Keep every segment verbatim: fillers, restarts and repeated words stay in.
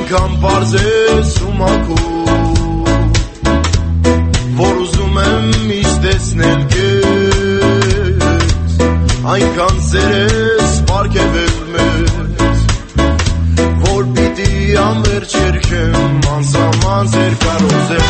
այնքան պարզ ես ու մաքուր, որ ուզում եմ միշտ տեսնել քեզ, այնքան սեր ես պարգևել մեզ, որ պիտի անվերջ երգեմ անսահման ձեր կարոզել։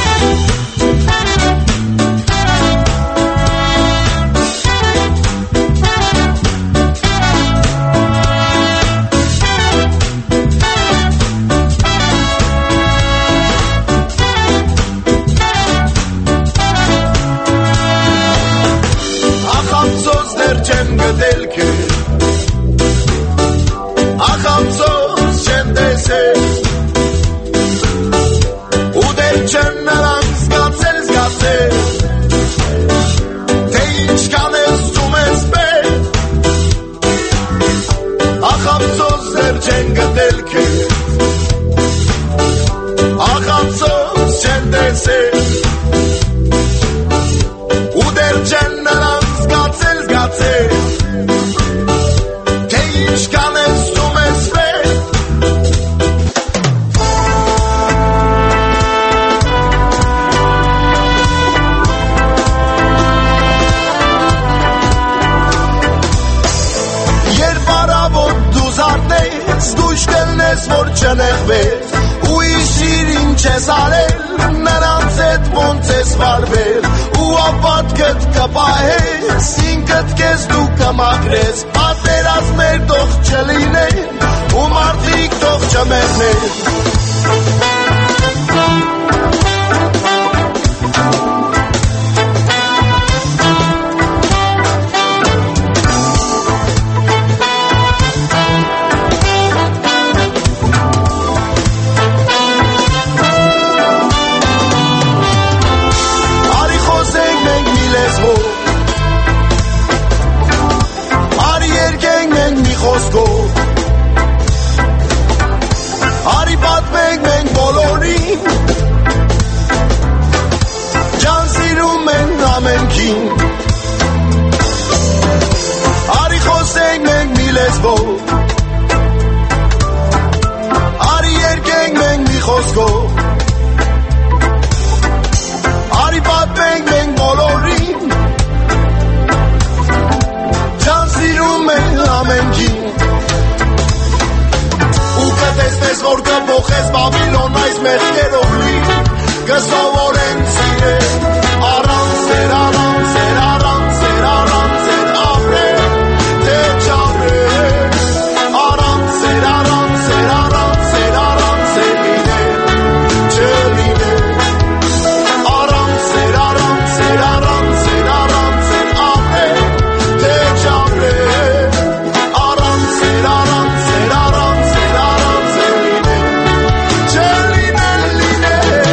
Չեմ գտել քեզ, ախամծոց չեմ տեսել, ու դեր չեմ նրանք զգացել, զգացել, թե ինչքան ես ծում ես պետ, ախամծոց դեր չեմ գտել քեզ, ախամծոց չեմ տեսել, ու դեր չեմ նրանք զգացել, զգացել, թե ինչքան ես ծում ես պետ։ Երբ առավոտ դու զարթնես, դույժ կլնես, որ չնեղվես, ու իշիր ինչ ես արել, նրանց հետ ոնց ես վարվել, ու ապատքդ կպահես, ինքդ քեզ դու կմաքրես, պատերազմներ թող չլինեն, ու մարդիկ թող չմեռնեն։ Արի պատմենք մենք բոլորին, ջան սիրում են ամենքին, արի խոսենք մենք մի լեզվով, արի երգենք մենք մի խոսքով, արի պատմենք մենք բոլորին, ջան սիրում են ամենքին, ու կտեսնես որ կփոխես Բաբիլոն այս մեղքերով լի, կսովորեն սիրել, առանց սեր, առանց սեր, առանց սեր, առանց սեր ապրել, թե չապրել, առանց սեր, առանց սեր, առանց սեր, առանց սեր լինել, չլինել, առանց սեր, առանց սեր, առանց սեր, առանց սեր ապրել, թե չապրել, առանց սեր, առանց սեր, առանց սեր, առանց սեր լինել, չլինել, լինել։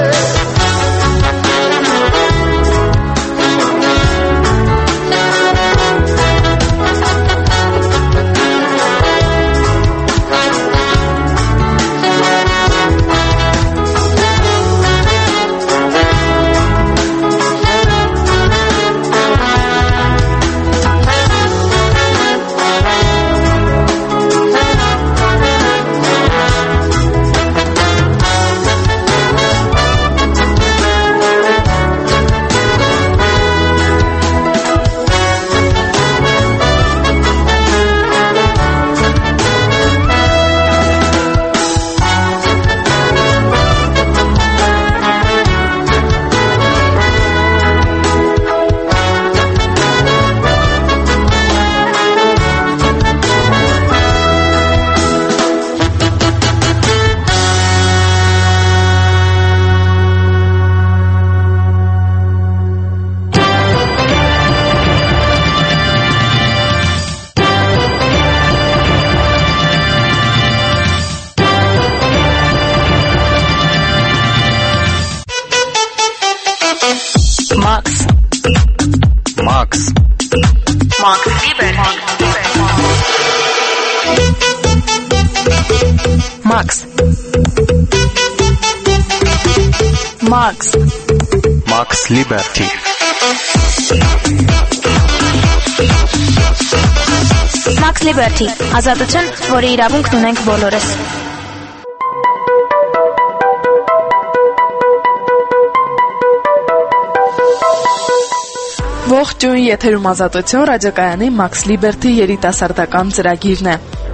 Max. Max Liberty. Max. Max. Max Liberty. Max Liberty. Ազատություն, որի իրավունքն ունենք բոլորս։ Ողջույն, եթերում Ազատություն, ռադիոկայանի Max Liberty երիտասարդական ծրագիրն է։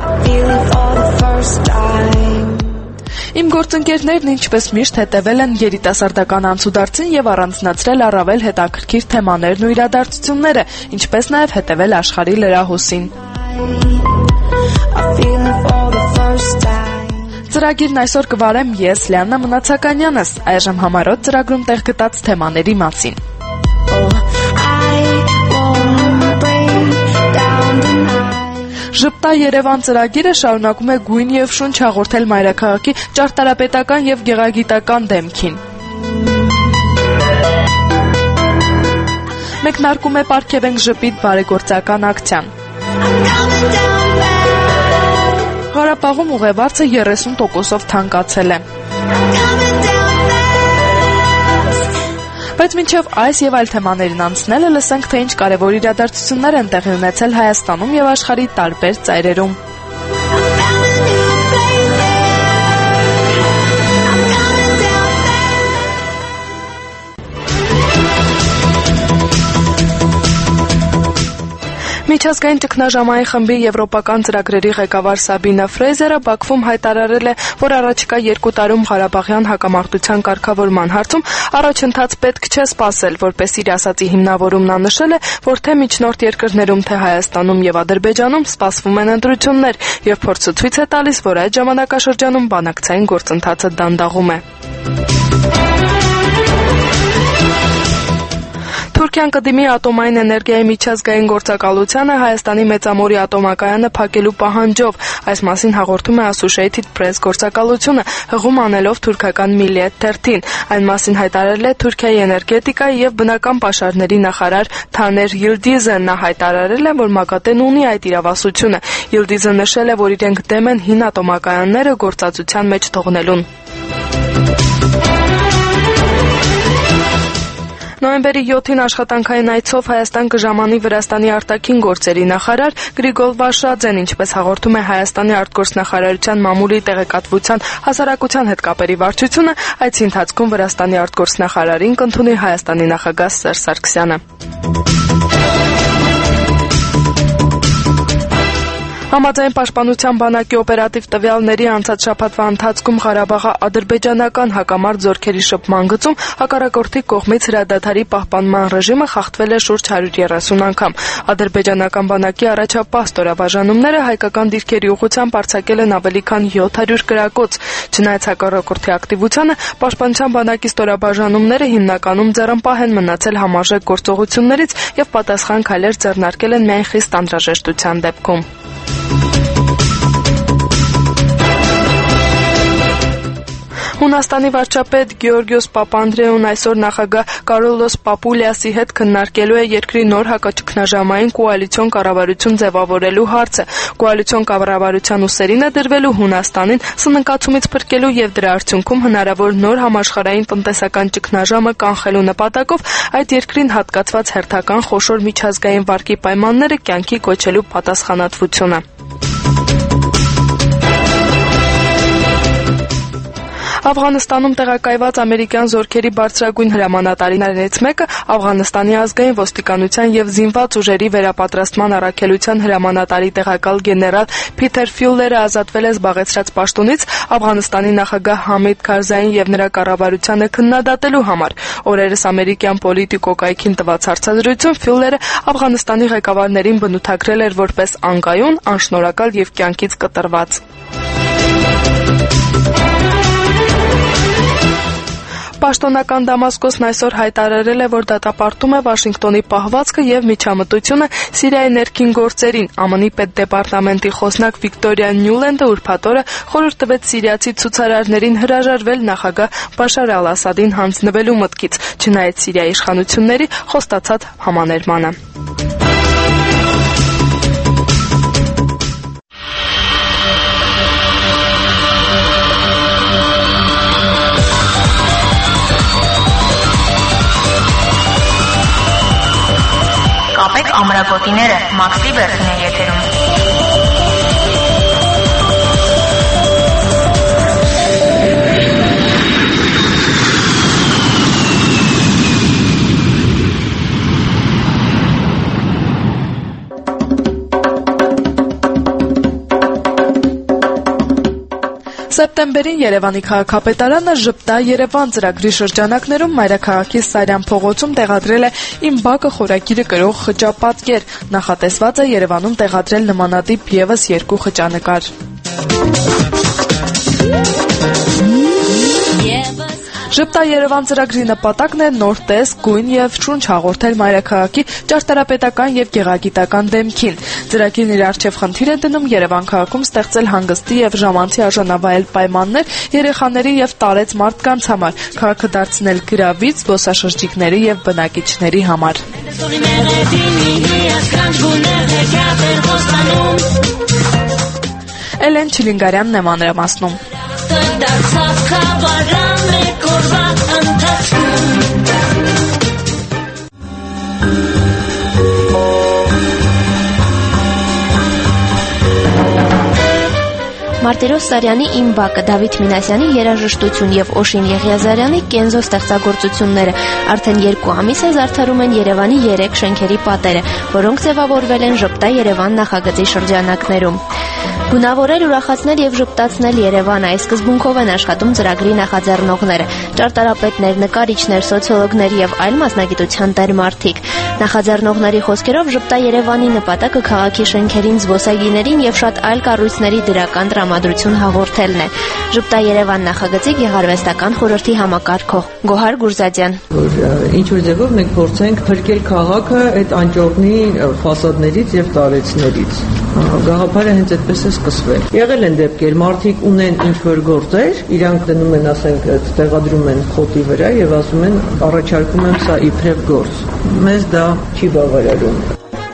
Իմ գործընկերներն ինչպես միշտ հետևել են երիտասարդական անցուդարձին եւ առանձնացրել առավել հետաքրքիր թեմաներն ու իրադարձությունները, ինչպես նաեւ հետևել աշխարհի լրահոսին։ Ծրագիրն այսօր կվարեմ ես, Լիաննա Մնացականյանս, այժմ համարոտ ծրագրում տեղ գտած թեմաների մասին։ Ժպտա Երևան ծրագիրը շարունակում է գույն եւ շունչ հաղորդել մայրաքաղաքի ճարտարապետական եւ գեղագիտական դեմքին։ Մեկնարկում է Պարգևենք ժպիտ բարեգործական ակցիան։ Ղարաբաղում ուղևորը երեսուն տոկոսով թանկացել է։ Բայց մինչև այս եւ այլ թեմաներին անցնելը լսենք, թե ինչ կարևոր իրադարձություններ են տեղի ունեցել Հայաստանում եւ աշխարհի տարբեր ծայրերում։ Միջազգային ճգնաժամային խմբի եվրոպական ծրագրերի ղեկավար Սաբինա Ֆրեյզերը Բաքվում հայտարարել է, որ առաջիկա երկու տարում Ղարաբաղյան հակամարտության կարգավորման հարցում առաջընթաց պետք չէ սպասել, որպես իր ասացի հիմնավորումն նա նշել է, որ թե միջնորդ երկրներում, թե Հայաստանում եւ Ադրբեջանում սպասվում են ընտրություններ, եւ փորձը ցույց է տալիս, որ այդ ժամանակաշրջանում բանակցային գործընթացը դանդաղում է։ Թուրքիան կդիմի ատոմային էներգիայի միջազգային գործակալությանը Հայաստանի մեծամորի ատոմակայանը փակելու պահանջով, այս մասին հաղորդում է Associated Press գործակալությունը, հղում անելով թուրքական Milliyet թերթին։ Այն մասին հայտարարել է Թուրքիայի էներգետիկայի եւ բնական պաշարների նախարար Թաներ Yıldızը։ Նա հայտարարել է, որ Մակատեն ունի այդ իրավասությունը։ Yıldızը նշել է, որ իրենք դեմ են հին ատոմակայանները գործածության մեջ թողնելուն։ Նոյեմբերի յոթին աշխատանքային այցով Հայաստան կժամանի Վրաստանի արտաքին գործերի նախարար Գրիգոր Վաշաձեն, ինչպես հաղորդում է Հայաստանի արտգործնախարարության մամուլի տեղեկատվության հասարակության հետ կապերի վարչությունը, այցի ընթացքում Վրաստանի արտգործնախարարին կընդունի Հայաստանի նախագահ Սերժ Սարգսյանը։ Համաձայն Պաշտպանության բանակի օպերատիվ տվյալների անցած շաբաթվա ընթացքում Ղարաբաղի ադրբեջանական հակամարտ զորքերի շփման գծում հակառակորդի կողմից հրադադարի պահպանման ռեժիմը խախտվել է շուրջ հարյուր երեսուն անգամ։ Ադրբեջանական բանակի առաջապահ ստորաբաժանումները հայկական դիրքերի ուղղությամբ արձակել են ավելի քան յոթ հարյուր կրակոց։ Չնայած հակառակորդի ակտիվությանը, Պաշտպանության բանակի ստորաբաժանումները հիմնականում ձեռնպահ են մնացել համարժեք գործողություններից եւ պատասխան քայլեր ձեռնարկել են միայն խիստ անհրաժեշտության դեպքում։ Հունաստանի վարչապետ Գեորգիոս Պապանդրեուն այսօր նախագահ Կարոլոս Պապուլիասի հետ քննարկելու է երկրի նոր հակաճգնաժամային կոալիցիոն կառավարություն ձևավորելու հարցը։ Կոալիցիոն կառավարության ուսերին է դրվելու Հունաստանին սննկացումից փրկելու եւ դրա արդյունքում հնարավոր նոր համաշխարհային տնտեսական ճգնաժամը կանխելու նպատակով այդ երկրին հատկացված հերթական խոշոր միջազգային վարկի պայմանները կյանքի կոչելու պատասխանատվությունը։ Աֆղանստանում տեղակայված ամերիկյան զորքերի բարձրագույն հրամանատարներից մեկը Աֆղանստանի ազգային ոստիկանության եւ զինված ուժերի վերապատրաստման առաքելության հրամանատարի տեղակալ գեներալ Փիթեր Ֆյուլլերը ազատվել է զբաղեցրած պաշտոնից Աֆղանստանի նախագահ Համիդ Քարզային եւ նրա կառավարությանը քննադատելու համար։ Օրերս ամերիկյան Պոլիտիկո կայքին տված հարցազրույցում Ֆյուլլերը Աֆղանստանի ղեկավարներին բնութագրել էր որպես անկայուն, անշնորհակալ եւ կյանքից կտրված։ Պաշտոնական Դամասկոսն այսօր հայտարարել է, որ դատապարտում է Վաշինգտոնի պահվածքը եւ միջամտությունը Սիրիայի ներքին գործերին։ ԱՄՆ-ի պետդեպարտամենտի խոսնակ Վիկտորիա Նյուլենդը ուրբաթ օրը խորհուրդ տվեց սիրիացի ցուցարարներին հրաժարվել նախագահ Բաշար Ալ-Ասադին հանձնվելու մտքից, չնայած Սիրիայի իշխանությունների խոստացած համաներմանը։ Ամրագոտիները Max Liberty-ն է եթերում։ Սեպտեմբերին Երևանի քաղաքապետարանը «Ժպտա Երևան» ծրագրի շրջանակներում մայրաքաղաքի Սարյան փողոցում տեղադրել է «Իմ բակը» խորագիրը կրող խճապատկեր։ Նախատեսված է Երևանում տեղադրել նմանատիպ ևս երկու խճանկար։ «Ժպտա Երևան» ծրագրի նպատակն է նոր տեսք, գույն եւ շունչ հաղորդել մայրաքաղաքի ճարտարապետական եւ գեղագիտական դեմքին։ Ծրագիրն իր առջեւ խնդիր է դնում Երևան քաղաքում ստեղծել հանգստի եւ ժամանցի արժանավայել պայմաններ երեխաների եւ տարեց մարդկանց համար, քաղաքը դարձնել գրավիչ զբոսաշրջիկների եւ բնակիչների համար։ Էլեն Չիլինգարյանն է մանրամասնում։ Մարտիրոս Սարյանի «Իմ բակը», Դավիթ Մինասյանի երաժշտություն եւ Օշին Եղիազարյանի կենզո ստեղծագործությունները արդեն երկու ամիս է զարդարում են Երևանի երեք շենքերի պատերը, որոնք ձևավորվել են «Ժպտա Երևան» նախագծի շրջանակներում։ Գունավորել, ուրախացնել եւ ժպտացնել Երևանը այս սկզբունքով են աշխատում ծրագրի նախաձեռնողները՝ ճարտարապետներ, նկարիչներ, սոցիոլոգներ եւ այլ մասնագիտության տերմարդիկ։ Նախաձեռնողների խոսքերով «Ժպտա Երևանի» նպատակը քաղաքի շենքերին, զբոսայգիներին եւ շատ այլ կառույցների դրական տրամադրություն հաղորդելն է։ «Ժպտա Երևան» նախագծի գեղարվեստական խորհրդի համակարգող Գոհար Գուրզադյան։ Ինչ որ ձևով մենք փորձենք փրկել քաղաքը այդ անճոռնի ֆասադներից եւ տարեցներից։ Գաղափարը հենց այդպես է սկսվել։ Եղել են դեպքեր, մարդիկ ունեն ինչ-որ գործեր, իրանք դնում են, ասենք, տեղադրում են խոտի վրա եւ ասում են, առաջարկում եմ սա իբրև գործ։ Մեզ դա չի բավարարում։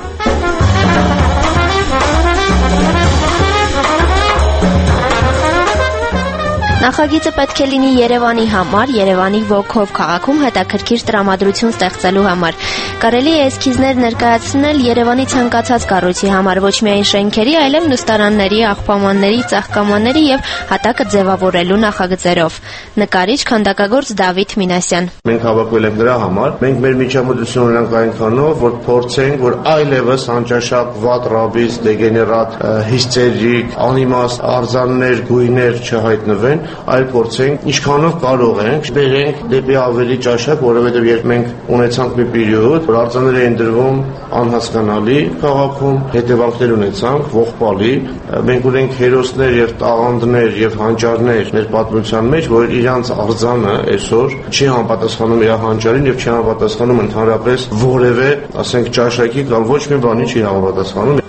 Նախագիծը պետք է լինի Երևանի համար, Երևանի ոգով, քաղաքում հետաքրքիր տրամադրություն ստեղծելու համար։ Կարելի է էսքիզներ ներկայացնել Երևանի ցանկացած կառույցի համար, ոչ միայն շենքերի, այլև նստարանների, աղբամանների, ծաղկամանների եւ հատակը ձևավորելու նախագծերով։ Նկարիչ, քանդակագործ Դավիթ Մինասյան։ Մենք հավաքվել ենք դրա համար։ Մենք մեր միջամտությունը ունենք այնքանով, որ փորձենք, որ այլևս անճաշակ, վատ, ռաբիս, դեգեներատ, հիստերիկ, անիմաստ արձաններ, գույներ չհայտնվեն, այլ փորձենք ինչքանով կարող ենք բերենք դեպի ավելի ճաշակ, որովհետև երբ մենք ունեցանք մի պերիոդ, որ արձաններ էին դրվում անհասկանալի քաղաքում, հետևանքներ ունեցանք ողբալի, մենք ունենք հերոսներ եւ տաղանդներ եւ հանճարներ մեր պատմության մեջ, որ իրանց արձանը այսօր չի համապատասխանում իր հանճարին եւ չի համապատասխանում ընդհանրապես որևէ, ասենք, ճաշակի կամ ոչ մի բանի չի համապատասխանում։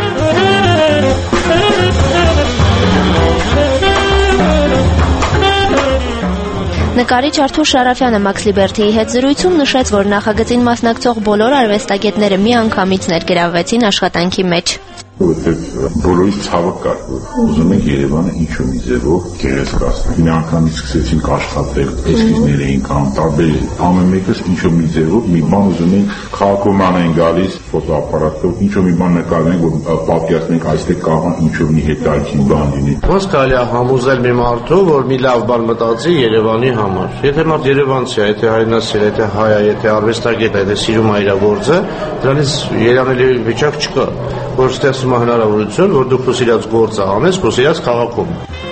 Նկարիչ Արթուր Շարաֆյանը Մաքս Լիբերթիի հետ զրույցում նշեց, որ նախագծին մասնակցող բոլոր արվեստագետները միանգամից ներգրավվեցին աշխատանքի մեջ։ Որովհետև բոլորից ցավը կար, որ ուզում ենք Երևանը ինչ-որ մի ձևով գեղեցկացնել։ Մի անգամից սկսեցինք աշխատել, էսքիզներ էինք անում, տարբեր ամեն մեկս ինչ-որ մի ձևով մի բան ուզում ենք, քաղաքոման էին գալիս ֆոտոապարատով, ինչ-որ մի բան նկարենք, որ պատկերացնենք այստեղ կարող է ինչ-որ մի հետաքրքիր բան լինի։ Ոնց կարելի է համոզել մի մարդու, որ մի լավ բան մտածի Երևանի համար։ Եթե մարդ երևանցի է, եթե հայրենասեր է, եթե հայ է, եթե արվեստագետ է, եթե սիրում է իր գործը, դրանից երանելի վիճակ չկա, որ ստեղծում է հնարավորություն, որ դու քո սիրած գործը անես քո սիրած քաղաքում։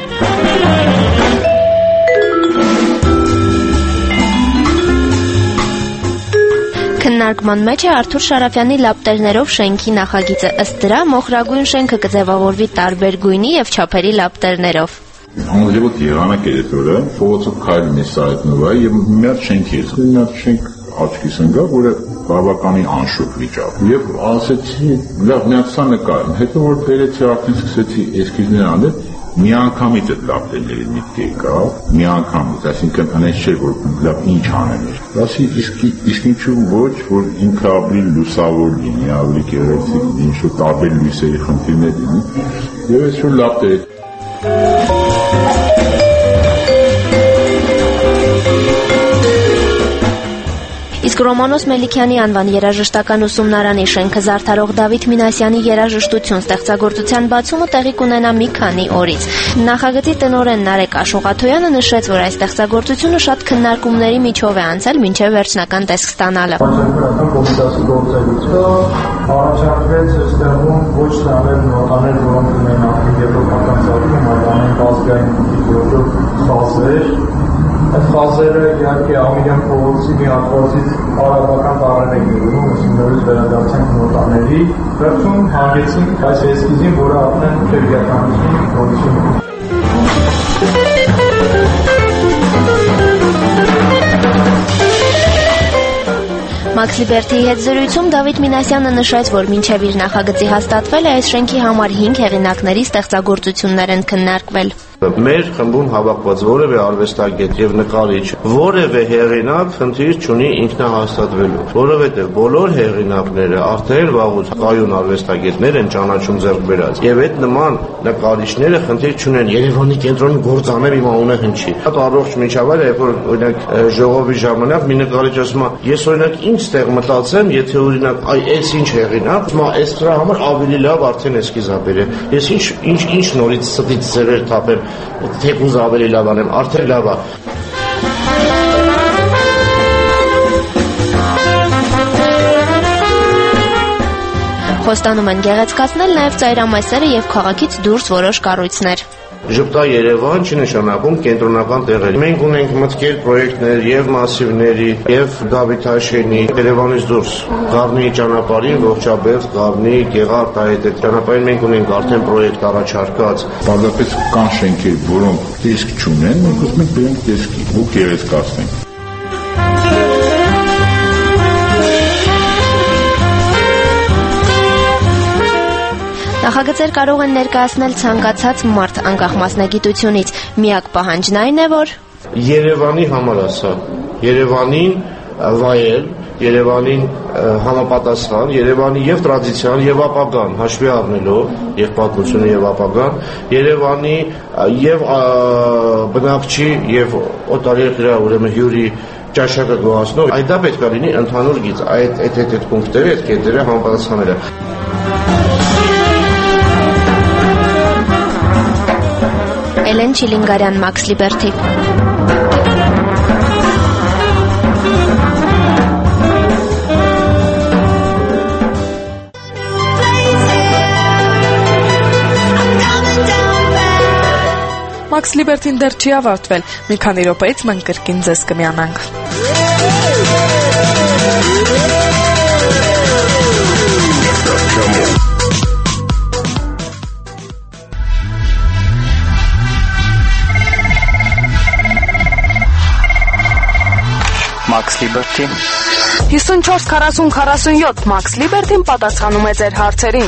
Քննարկման մեջ է Արթուր Շարաֆյանի լապտերներով շենքի նախագիծը։ Ըստ դրա մոխրագույն շենքը կձևավորվի տարբեր գույնի եւ չափերի լապտերներով։ Համոզելուց եղանակ է դուրը, փողոցով քայլում է սա այդ նոյ եւ մի հատ շենքի է, մի հատ շենք աչքիս ընկավ, որը բավականին անշուք վիճակ։ Եվ ասեցի, լավ, միացա նկարում, հետո որ բերեցի արդեն սկսեցի էսքիզներ անել, միանգամից այդ լապտերների միտք եկավ, միանգամից, այսինքն հենց չէր, որ լավ ինչ անել։ Ասի, իսկ ինչու ոչ, որ ինքը ավելի լուսավոր լինի, ավելի գեղեցիկ լինի, ինչ-որ տարբեր լույսերի խնդիրներ լինի, եւ այսօր լապտեր։ Իսկ Ռոմանոս Մելիքյանի անվան երաժշտական ուսումնարանի շենքը զարդարող Դավիթ Մինասյանի երաժշտություն ստեղծագործության բացումը տեղի կունենա մի քանի օրից։ Նախագծի տնօրեն Նարեկ Աշուղաթոյանը նշեց, որ այս ստեղծագործությունը շատ քննարկումների միջով է անցել մինչև վերջնական տեսք ստանալը։ Առաջարկվեց այստեղում ոչ թե անել նոտաներ, որոնք ունեն արդեն եվրոպական ծավալում, այլ անել բազգային որոշ ֆազեր։ Այդ ֆազերը իհարկե Ամիրյան փողոցի մի հատվածից արաբական տարրեր են գնում, ուսումնարից վերադարձանք նոտաների, վերջում հանգեցինք այս էսքիզին, որը արդեն քրեատիվության գործում է։ Մաքս Լիբերթիի հետ զրույցում Դավիթ Մինասյանը նշեց, որ մինչև իր նախագծի հաստատվելը այս շենքի համար հինգ հեղինակների ստեղծագործություններ են քննարկվել։ Մեր խմբում հավաքված որևէ արվեստագետ եւ նկարիչ որևէ հեղինակ խնդիր չունի ինքնահաստատվելու, որովհետեւ բոլոր հեղինակները արդեն վաղուց կայուն արվեստագետներ են ճանաչում ձեռք բերած եւ այդ նման նկարիչները խնդիր չունեն Երևանի կենտրոնում գործանեմ իմ անունը հնչի։ Հատ առողջ միջավայր է, երբ որ օրինակ ժողովի ժամանակ մի նկարիչ ասում է ես օրինակ ինչ տեղ մտածեմ, եթե օրինակ այ այս ինչ հեղինակ, հիմա այս դրա համար ավելի լավ արդեն էսքիզ ա բերել։ Ես ինչ ինչ ինչ նորից ստից ծերեր թափեմ թեկուզ ավելի լավ անեմ, արդեն լավ է։ Խոստանում են գեղեցկացնել նաև ծայրամասերը եւ քաղաքից դուրս որոշ կառույցներ։ Ժպտա Երևան չի նշանակում կենտրոնական տեղեր։ Մենք ունենք մտքեր, պրոյեկտներ եւ մասիվների, եւ Դավիթաշենի, Երևանից դուրս Գառնիի ճանապարհին, ողջաբերդ, Գառնի, Գեղարդ այդ այդ ճանապարհին մենք ունենք արդեն պրոյեկտ առաջարկած։ Պարզապես կան շենքեր, որոնք տեսք չունեն, մենք ուզում ենք դրանք տեսքի ու գեղեցկացնենք։ Նախագծեր կարող են ներկայացնել ցանկացած մարդ անկախ մասնագիտությունից։ Միակ պահանջն այն է, որ Երևանի համար ասա, Երևանին վայել, Երևանին համապատասխան, Երևանի եւ տրադիցիան եւ ապագան հաշվի առնելով, եւ պատմությունը եւ ապագան, Երևանի եւ բնակչի եւ օտարերկրյա ուրեմն հյուրի ճաշակը գոհացնող, այդ դա պետք է լինի ընդհանուր գիծ, այդ այդ այդ պունկտերը, այդ կետերը համապատասխաները։ Էլեն Չիլինգարյան, Մաքս Լիբերթի։ Մաքս Լիբերթին դեռ չի ավարտվել։ Մի քանի րոպեից մենք կրկին ձեզ կմիանանք։ Մաքս Լիբերթի հիսունչորս քառասուն քառասունյոթ Մաքս Լիբերթին պատասխանում է ձեր հարցերին։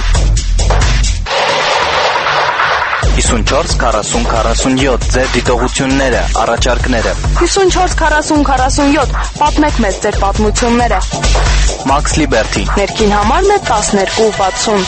հիսունչորս քառասուն քառասունյոթ ձեր դիտողությունները, առաջարկները։ հիսունչորս քառասուն քառասունյոթ պատմեք մեզ ձեր պատմությունները։ Մաքս Լիբերթի Ներքին համարն է տասներկու վաթսուն։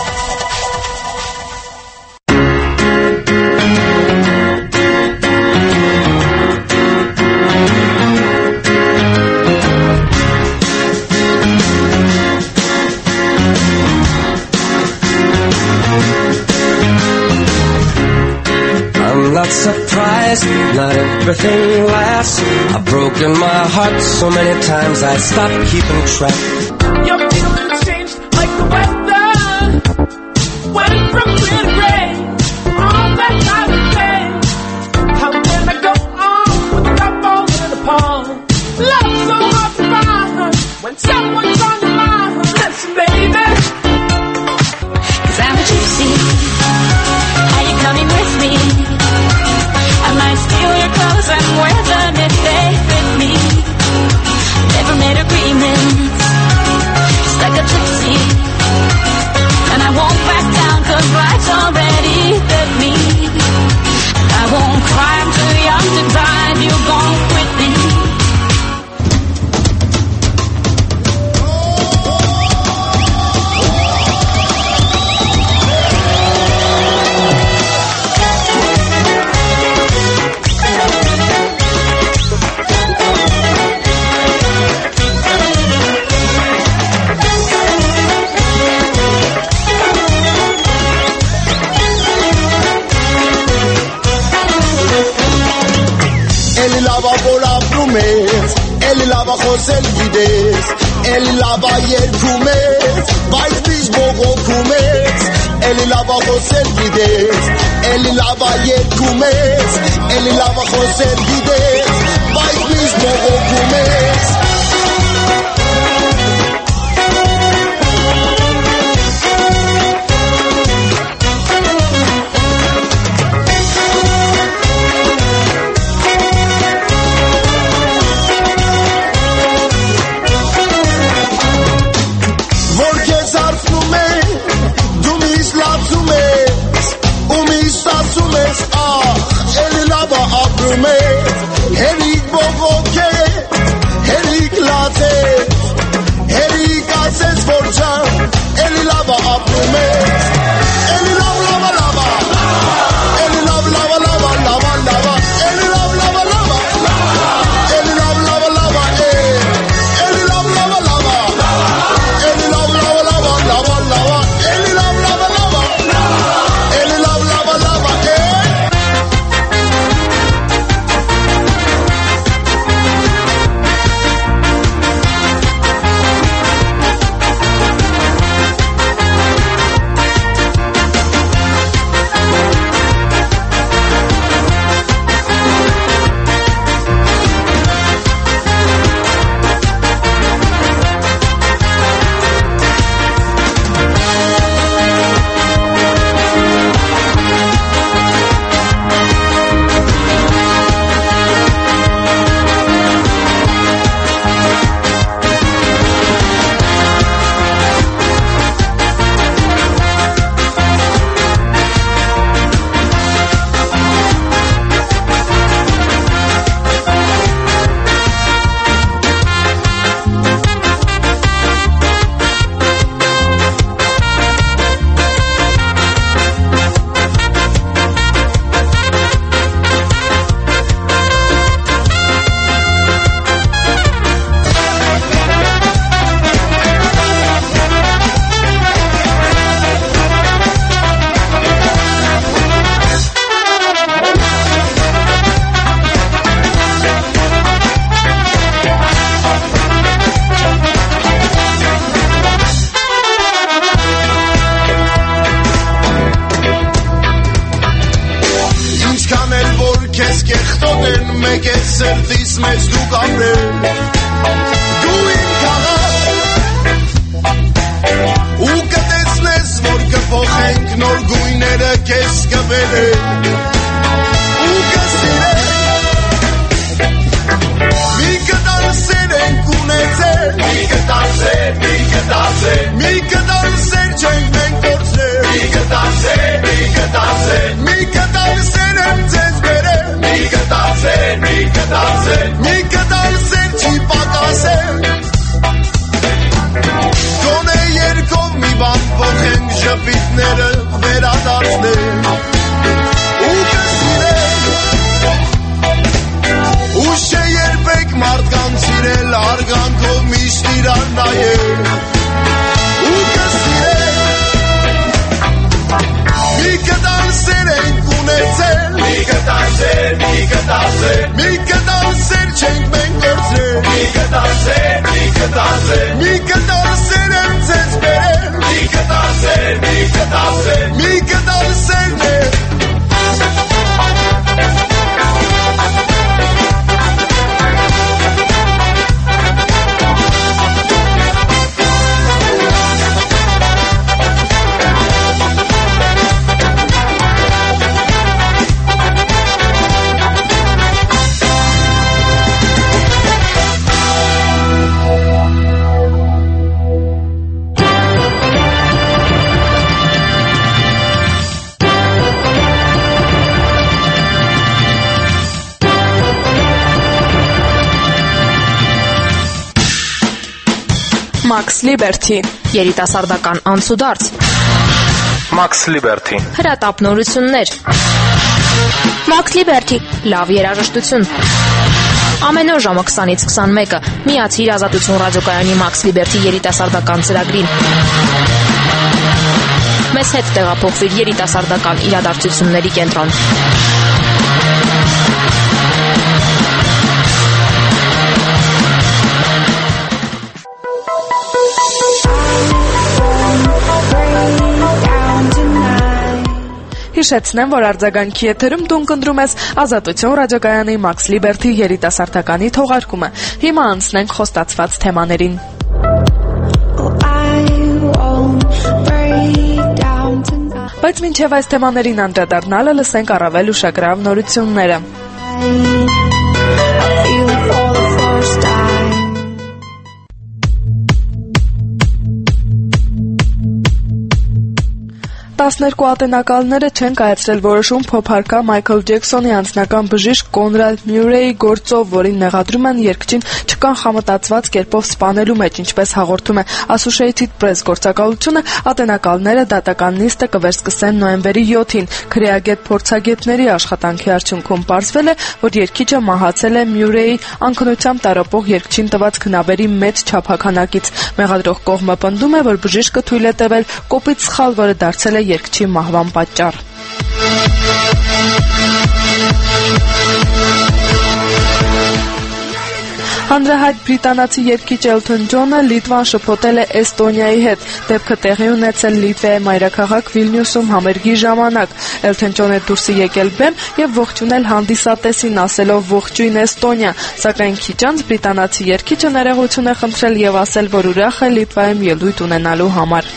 Not surprised, not everything lasts. I've broken my heart so many times I stopped keeping track. Your feelings changed like the weather. Went from clear to gray, all that time of day. How can I go on with the cup all in the palm? Love's so hard to find when someone's on your mind. Listen, baby, 'cause I'm a gypsy. Are you coming with me? I might steal your clothes and wear them if they fit me. Never made agreements, just like a gypsy. էլի լավա երկում ես, բայց միշտ բողոքում ես, էլի լավա խոսել գիտես, էլի լավա երկում ես, էլի լավա խոսել գիտես, բայց միշտ բողոքում ես. Հերիկ բողոք է, հերիկ լաց է, հերիկ ասես որ չան, էլի լավա ապրում ես, էլի լավ լավա լավա, էլի լավ լավա լավա լավա լավա, էլի լավ լավա լավա, էլի լավ լավա լավա, էլի լավ լավա լավա, էլի լավ լավա լավա լավա լավա, էլի լավ լավա լավա, էլի լավ լավա լավա, սրտիս մեջ դու կապրել դու իմ քաղաք ու կտեսնես որ կփոխենք նոր գույները քեզ կբերեն ու կսիրենք մի կտալ սեր ենք ունեցել մի կտալ սեր մի կտալ սեր մի կտալ սեր չենք մենք կորցրել մի կտալ սեր մի կտալ սեր մի կտալ սեր եմ ձեզ բերել մի կտալ սեր մի կտալ սեր մի կտալ սեր չի պակասել գոնե երկով մի բան փոխենք շփիթները վերադարձնենք ու կսիրենք ուշ է երբեք մարդկանց սիրել արգանքով միշտ իրար նայել ու կսիրենք մի կտալ սեր ենք ունեցել մի կտալ սեր մի կտալ սեր մի կտալ սեր չենք մենք կորցրել մի կտալ սեր մի կտալ սեր մի կտալ սեր եմ ձեզ բերել մի կտալ սեր մի կտալ սեր մի կտալ սեր Max Liberty երիտասարդական անցուդարձ Max Liberty հրատապնորություններ Max Liberty լավ երաժշտություն ամեն օր ժամը քսանից քսանմեկը միացիր Ազատություն ռադիոկայանի Max Liberty երիտասարդական ծրագրին մեզ հետ տեղափոխվիր երիտասարդական իրադարձությունների կենտրոն Հիշեցնեմ, որ արձագանքի եթերում դու կընտրում ես Ազատություն ռադիոկայանի Max Liberty երիտասարդականի թողարկումը։ Հիմա անցնենք խոստացված թեմաներին։ Բայց մինչև այս թեմաներին անդրադառնալը լսենք առավել ուշագրավ նորությունները։ տասներկու ատենակալները չեն կայացրել որոշում փոփարկա Մայքլ Ջեքսոնի անձնական բժիշկ Կոնրադ Մյուրեի գործով, որին մեղադրում են երգչին չկանխամտածված կերպով սպանելու մեջ, ինչպես հաղորդում է Associated Press գործակալությունը, ատենակալները դատական նիստը կվերսկսեն նոյեմբերի յոթին։ Քրեագետ փորձագետների աշխատանքի արդյունքում պարզվել է, որ երգիչը մահացել է Մյուրեի անքնությամբ տառապող երգչին տված քնաբերի մեծ չափաքանակից։ Մեղադրող կողմը պնդում է, որ բժիշկը թույլ է տվել կոպիտ սխալ, որը դարձել է երգչի մահվան պատճառ։ Հանրահայտ բրիտանացի երգիչ Էլթոն Ջոնը Լիտվան շփոթել է Էստոնիայի հետ։ Դեպքը տեղի ունեցել Լիտվայի մայրաքաղաք Վիլնյուսում համերգի ժամանակ։ Էլթոն Ջոնը դուրս է եկել բեմ եւ ողջունել հանդիսատեսին, ասելով ողջույն Էստոնիա, սակայն քիչ անց բրիտանացի երգիչը ներողություն է խնդրել եւ ասել, որ ուրախ է Լիտվայում ելույթ ունենալու համար։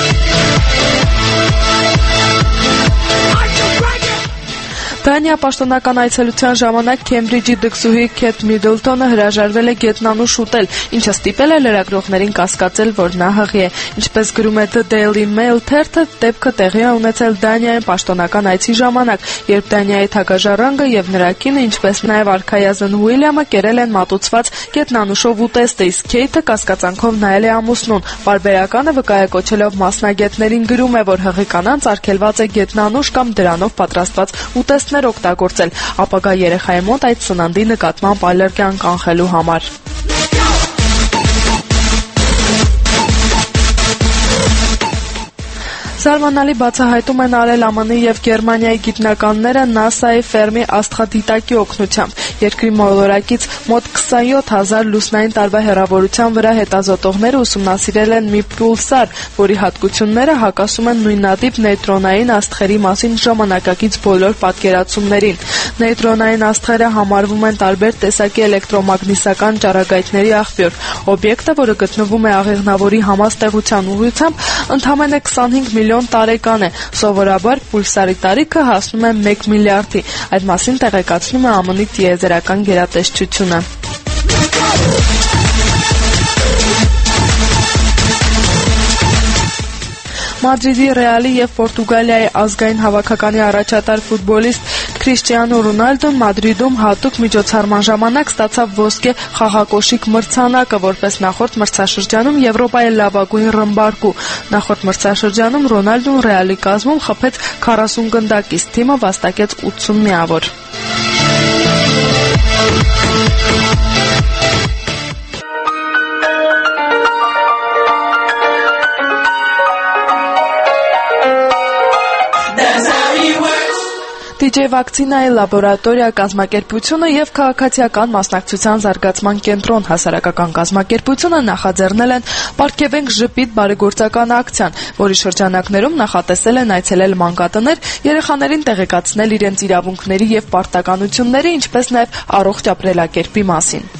Դանիա պաշտոնական այցելության ժամանակ Քեմբրիջի դքսուհի Քեթ Միդլտոնը հրաժարվել է գետնանուշ ուտել, ինչը ստիպել է լրագրողներին կասկածել, որ նա հղի է։ Ինչպես գրում է The Daily Mail թերթը, դեպքը տեղի է ունեցել Դանիայում պաշտոնական այցի ժամանակ, երբ Դանիայի թագաժառանգը եւ նրա կինը, ինչպես նաեւ արքայազն Ուիլյամը կերել են մատուցված գետնանուշով ուտեստը, իսկ Քեյթը կասկածանքով նայել է ամուսնուն։ Պարբերականը վկայակոչելով մասնագետներին գրում է, որ հղի կանանց արգելված է գետնանուշ կամ դրանով պատրաստված ուտեստներ օգտագործել, ապագա երեխայի մոտ այդ սննդի նկատմամբ ալերգիան կանխելու համար։ Զարմանալի բացահայտում են արել ԱՄՆ եւ Գերմանիայի գիտնականները NASA-ի Ֆերմի աստղադիտակի օգնությամբ։ Երկրի մոլորակից մոտ քսանյոթ հազար լուսնային տարվա հեռավորության վրա հետազոտողները ուսումնասիրել են մի պուլսար, որի հատկությունները հակասում են նույնատիպ նեյտրոնային աստղերի մասին ժամանակակից բոլոր պատկերացումներին։ Նեյտրոնային աստղերը համարվում են տարբեր տեսակի էլեկտրոմագնիսական ճառագայթների աղբյուր։ Օբյեկտը, որը գտնվում է աղեղնավորի համաստեղության ուղղությամբ, ընդամենը քսանհինգ միլիոն տարեկան է։ Սովորաբար պուլսարի տարիքը հասնում է մեկ միլիարդի։ Այդ մասին տեղեկացնում է ԱՄՆ-ի տիեզերական գերատեսչությունը։ Մադրիդի Ռեալի եւ Պորտուգալիայի ազգային հավաքականի առաջատար ֆուտբոլիստ Քրիշտիանո Ռոնալդոն Մադրիդում հատուկ միջոցառման ժամանակ ստացավ ոսկե խաղակոշիկ մրցանակը, որպես նախորդ մրցաշրջանում Եվրոպայի լավագույն ռմբարկու։ Նախորդ մրցաշրջանում Ռոնալդոն Ռեալի կազմում խփեց քառասուն գնդակ, իսկ թիմը վաստակեց ութսուն միավոր։ Դի ջեյ վակցինայի լաբորատորիա կազմակերպությունը եւ քաղաքացիական մասնակցության զարգացման կենտրոն հասարակական կազմակերպությունը նախաձեռնել են Պարգևենք ժպիտ բարեգործական ակցիան, որի շրջանակներում նախատեսել են այցելել մանկատներ, երեխաներին տեղեկացնել իրենց իրավունքների եւ պարտականությունների, ինչպես նաեւ առողջ ապրելակերպի մասին։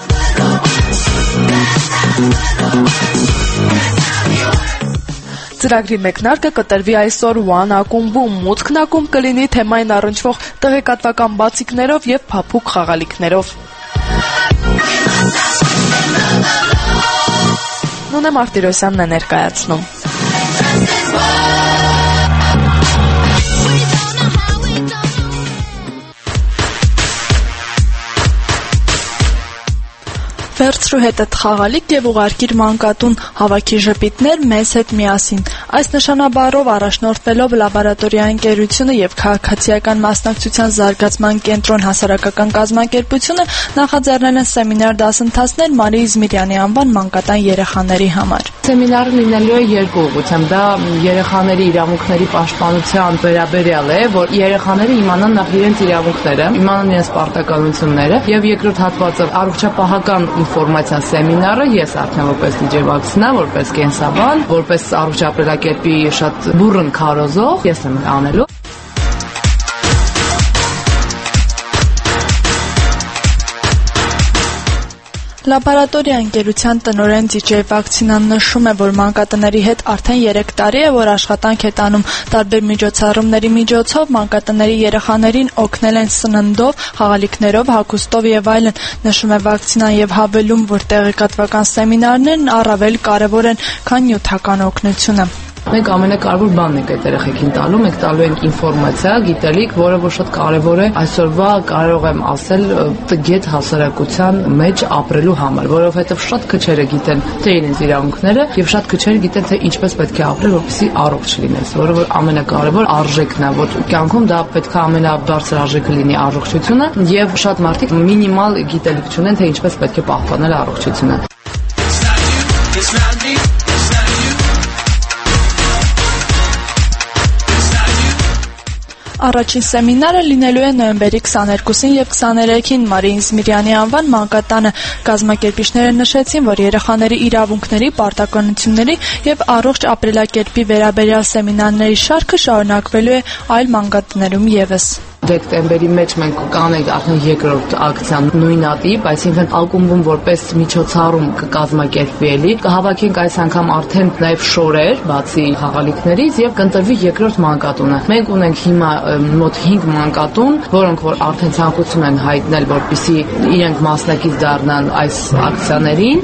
Ծրագրի մեկնարկը կտրվի այսօր One ակումբում։ Մուտքն ակումբ կլինի թեմային առնչվող տեղեկատվական բացիկներով եւ փափուկ խաղալիքներով։ Նոնե Մարտիրոսյանն է ներկայացնում։ Վերցրու հետդ խաղալիք եւ ուղարկիր մանկատուն, հավաքի ժպիտներ մեզ հետ միասին։ Այս նշանաբառով առաջնորդվելով լաբորատորիայի ընկերությունը եւ քաղաքացիական մասնակցության զարգացման կենտրոն հասարակական կազմակերպությունը նախաձեռնել են սեմինար դասընթացներ Մարի Իզմիրյանի անվան մանկատան երեխաների համար։ Սեմինարը լինելու է երկու ուղղությամբ, դա երեխաների իրավունքների պաշտպանության վերաբերյալ է, որ երեխաները իմանան նախ իրենց իրավունքները, իմանան իրենց պարտականությունները, եւ երկրորդ հատվածը առողջապահական ինֆորմացիա սեմինարը ես արդեն որպես դի ջեյ վակցինա, որպես կենսաբան, որպես առողջ ապրելակերպի շատ բուռն քարոզող ես եմ անելու։ Լաբորատորիա ընկերության տնօրեն Դիջեյ Վակցինան նշում է, որ մանկատների հետ արդեն երեք տարի է, որ աշխատանք է տանում տարբեր միջոցառումների միջոցով մանկատների երեխաներին օգնել են սննդով, խաղալիքներով, հագուստով եւ այլն։ Նշում է Վակցինան եւ հավելում, որ տեղեկատվական սեմինարներն առավել կարեւոր են, քան նյութական օգնությունը։ Մենք ամենակարևոր բանն ենք այդ երեխեքին տալու, մենք տալու ենք ինֆորմացիա, գիտելիք, որը որ շատ կարևոր է այսօրվա կարող եմ ասել տգետ հասարակության մեջ ապրելու համար, որովհետև շատ քչերը գիտեն թե իրենց իրավունքները եւ շատ քչերը գիտեն թե ինչպես պետք է ապրել, որպեսզի առողջ լինես, որը որ ամենակարևոր արժեքն է, որ կյանքում դա պետք է ամենաբարձր արժեքը լինի առողջությունը եւ շատ մարդիկ մինիմալ գիտելիք չունեն թե ինչպես պետք է պահպանել առողջությունը։ Առաջին սեմինարը լինելու է նոյեմբերի քսաներկուսին եւ քսաներեքին Մարիա Իզմիրյանի անվան մանկատանը։ Կազմակերպիչները նշեցին, որ երեխաների իրավունքների, պարտականությունների եւ առողջ ապրելակերպի վերաբերյալ սեմինարների շարքը շարունակվելու է այլ մանկատներում եւս։ Դեկտեմբերի մեջ մենք կանենք արդեն երկրորդ ակցիան նույնատիպ, այսինքն ակումբում որպես միջոցառում կկազմակերպվի էլի, կհավաքենք այս անգամ արդեն նաև շորեր, բացի խաղալիքներից եւ կընտրվի երկրորդ մանկատունը։ Մենք ունենք հիմա մոտ հինգ մանկատուն, որոնք որ արդեն ցանկություն են հայտնել, որպեսզի իրենք մասնակից դառնան այս ակցիաներին։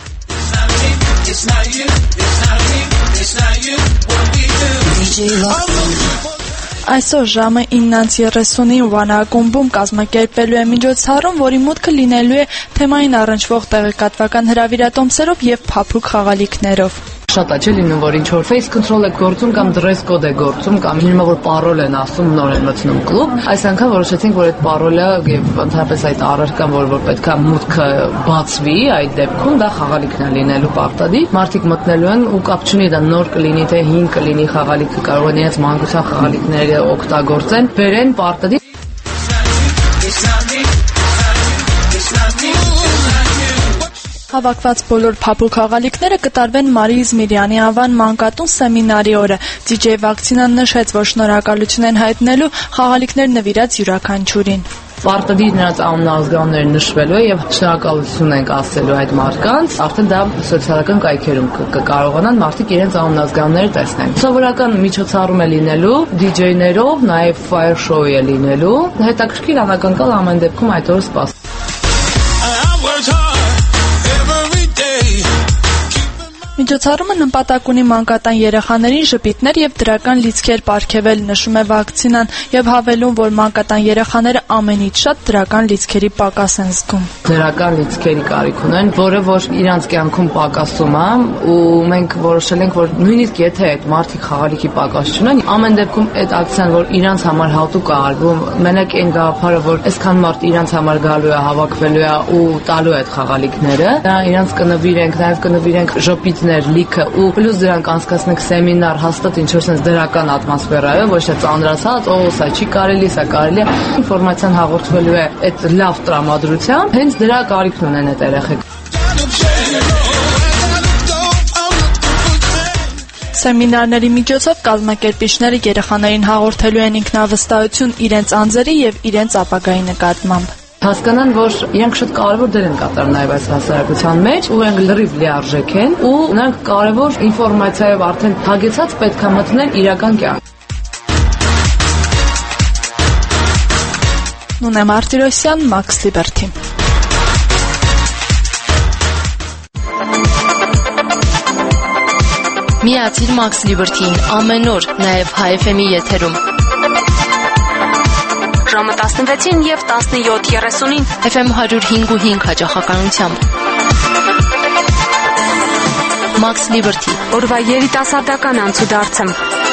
Այսօր ժամը իննից երեսունին Վանա ակումբում կազմակերպվելու է միջոցառում, որի մուտքը լինելու է թեմային առնչվող տեղեկատվական հրավիրատոմսերով եւ փափուկ խաղալիքներով։ Շատ է չէ լինում, որ ինչ որ face control է գործում կամ dress code է գործում կամ հիմա որ parole են ասում, նոր են մտնում կլուբ, այս անգամ որոշեցինք, որ այդ parole-ը եւ ընդհանրապես այդ առարկան, որ որ պետքա մուտքը բացվի, այդ դեպքում դա խաղալիքն է լինելու պարտադիր։ Մարդիկ մտնելու են ու կապ չունի դա նոր կլինի թե հին կլինի խաղալիքը, կարող են իրենց մանկության խաղալիքները օգտագործեն, բերեն պարտադիր։ Հավաքված բոլոր փափուկ խաղալիքները կտարվեն Մարիա Իզմիրյանի անվան մանկատուն սեմինարի օրը։ Դիջեյ Վակցինան նշեց, որ շնորհակալություն են հայտնելու խաղալիքներ նվիրած յուրաքանչյուրին։ Պարտադիր նրանց անունազգանները նշվելու է եւ շնորհակալություն ենք ասելու այդ մարդկանց, արդեն դա սոցիալական կայքերում կկարողանան մարդիկ իրենց անունազգանները տեսնեն։ Սովորական միջոցառում է լինելու, դիջեյներով, նաեւ ֆայր շոու է լինելու, հետաքրքիր անակնկալ ամեն դեպքում այդ օրը սպասում։ Միջոցառումը նպատակ ունի մանկատան երեխաներին ժպիտներ եւ դրական լիցքեր պարգեւել, նշում է Վակցինան եւ հավելում, որ մանկատան երեխաները ամենից շատ դրական լիցքերի պակաս են զգում։ Դրական լիցքերի կարիք ունեն, որը որ իրանց կյանքում պակասում է, ու մենք որոշել ենք, որ նույնիսկ եթե այդ մարդիկ խաղալիքի պակաս չունեն, ամեն դեպքում այդ ակցիան, որ իրանց համար հատուկ է արվում, մենակ այն գաղափարը, որ այսքան մարդ իրանց համար գալու է, հավաքվելու է ու տալու է այդ խաղալիքները, դա իրանց կնվիրենք, նաեւ կնվիրենք ժպիտ լիքը ու պլյուս դրանք անցկացնենք սեմինար հաստատ ինչ որ sense դրական ատմոսֆերայով, ոչ թե ծանրացած, օ, սա չի կարելի, սա կարելի է, ինֆորմացիան հաղորդվելու է այդ լավ տրամադրությամբ, հենց դրա կարիքն ունեն այդ երեխեք։ Սեմինարների միջոցով կազմակերպիչները երեխաներին հաղորդելու են ինքնավստահություն իրենց անձերի եւ իրենց ապագայի նկատմամբ։ Հասկանան, որ իրենք շատ կարևոր դեր են կատարում նաև այս հասարակության մեջ, ու իրենք լրիվ լիարժեք են, ու նրանք կարևոր ինֆորմացիայով արդեն հագեցած պետք է մտնել իրական կյանք։ Նունե Մարտիրոսյան, Max Liberty։ Միացիր Max Liberty-ին ամեն օր, նաև Հայ էֆ էմ-ի եթերում։ Ժամը տասնվեցին եւ տասնյոթ երեսունին էֆ էմ հարյուր հինգ ու հինգ հաճախականությամբ։ Max Liberty, օրվա երիտասարդական անցուդարձը։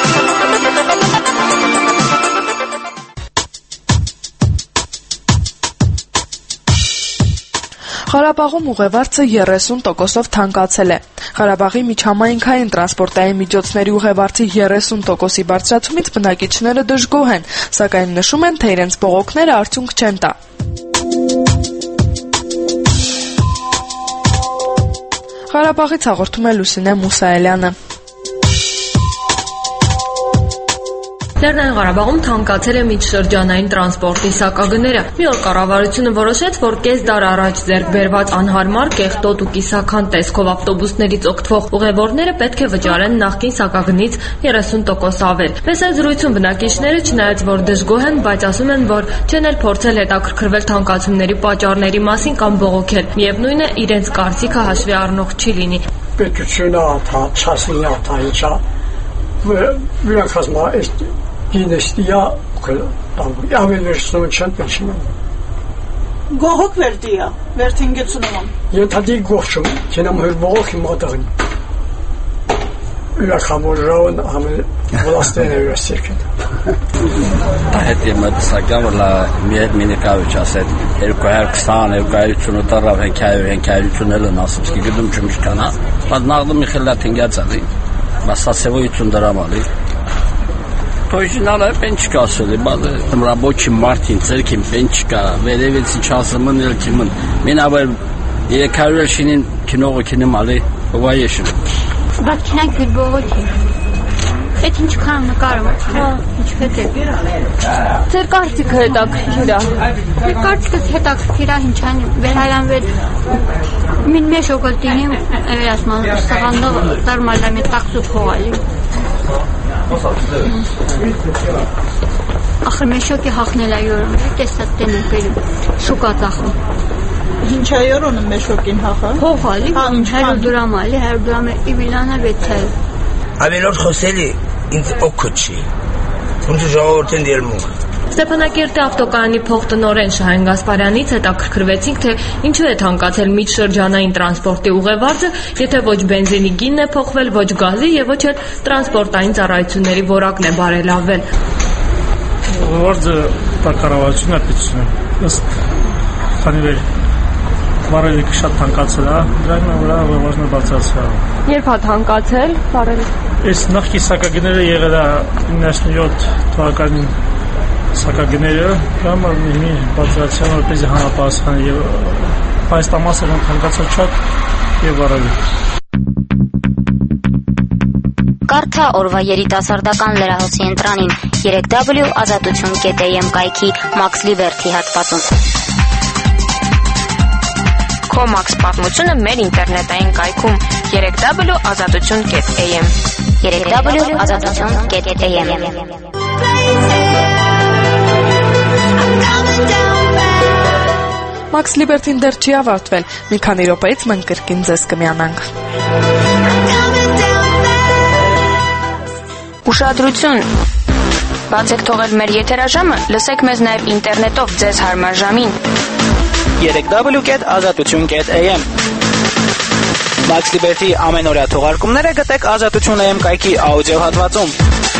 Ղարաբաղում ուղևորը երեսուն տոկոսով թանկացել է։ Ղարաբաղի միջհամայնքային տրանսպորտային միջոցների ուղևորի երեսուն տոկոսի բարձրացումից բնակիչները դժգոհ են, սակայն նշում են, թե իրենց բողոքները արդյունք չեն տա։ Ղարաբաղից հաղորդում է Լուսինե Մուսայելյանը։ Լեռնային Ղարաբաղում թանկացել է միջշրջանային տրանսպորտի սակագները։ Մի օր կառավարությունը որոշեց, որ կես դար առաջ ձեռք բերված անհարմար, կեղտոտ ու կիսաքանդ տեսքով ավտոբուսներից օգտվող ուղևորները պետք է վճարեն նախկին սակագնից երեսուն տոկոս ավել։ Մեծ զրույցում բնակիչները, չնայած որ դժգոհ են, բայց ասում են, որ չեն էլ փորձել հետաքրքրվել թանկացումների պատճառների մասին կամ բողոքել։ Միևնույն է, իրենց կարծիքը հաշվի առնող չի լինի։ Պետությունը աթա չասին աթա ինչա վրանք ասма est գինեստիա կամ ավելերսում չեն պեչնում գողոք վերդիա վերթինգեցնում ենթադի գողչում չենամ հոր բողոքի մոտաղին լախամորժաուն ամեն վլաստեն է վրասիրքեն այդ եմատսական վլա միետ մինիկավիչ ասետ երկու հազար քսան երկու հազար ութ տարավ հենքայու հենքայություն էլ են ասպսկի գդում չմիշկանա բադ նաղդը միխելա թինգացալի բասասեվոյ ություն դրամալի Original է պենչկա ասել է, բայց ռաբոչի մարտին ցերքին պենչկա, վերևից չասումն էլ կիմն։ Մենաբար երեք հարյուր շինին կինողը կինեմ ալի, վայեշն։ Բայց չնայք դեր բողոքի։ Այդ ինչքան նկարում, հա, ինչպես է։ Ձեր կարծիքը հետաքրքիր է։ Ձեր կարծիքս հետաքրքիր է, ինչան վերհայանվել մին մեզ օգտինի, ասման սաղանդով դարմալ է մի տաքսու փողալի։ Ախր մեր շոկի հախնել է յորոն, տեսած տեն եկերում, շուկա ծախում։ Ինչ է յորոնը մեր շոկին հախը։ Հողալի, հարյուր դրամ ալի, հարյուր դրամ է իվիլանա վեցայ։ Ավելոր խոսելի, ինձ օգուտ չի, ոնց ժողովուրդ են դերմունք։ Ստեփանակերտի ավտոկայանի փոխտնօրեն Շահեն Գասպարյանից հետաքրքրվեցինք, թե ինչու է թանկացել միջշրջանային տրանսպորտի ուղևորձը, եթե ոչ բենզինի գինն է փոխվել, ոչ գազի եւ ոչ էլ տրանսպորտային ծառայությունների որակն է բարելավվել։ Ուղևորձը կառավարությունն է պիտի ըստ քանի վեր վարելիքը շատ թանկացել է, դրանց վրա ուղևորձը բարձրացել։ Երբ է թանկացել, վարելիքը։ Այս նախկի սակագները եղել է իննասունյոթ թվականին սակագները կամ մի բացրացիան որպեսզի համապատասխան եւ այս տամասը ոնց թանկացել շատ եւ վարելի։ Կարդա օրվա երիտասարդական լրահոսի ընտրանին երեք w ազատություն կետ am կայքի Max Liberty հատվածում։ Քո Max պատմությունը մեր ինտերնետային կայքում երեք w ազատություն կետ am երեք w ազատություն կետ am Max Liberty-ն դեռ չի ավարտվել։ Մի քանի րոպեից մենք կրկին ձեզ կմիանանք։ Ուշադրություն։ Բաց եք թողել մեր եթերաժամը, լսեք մեզ նաև ինտերնետով ձեզ հարմար ժամին։ երեք w կետ ազատություն կետ am Max Liberty ամենօրյա թողարկումները գտեք ազատություն am կայքի աուդիո հատվածում։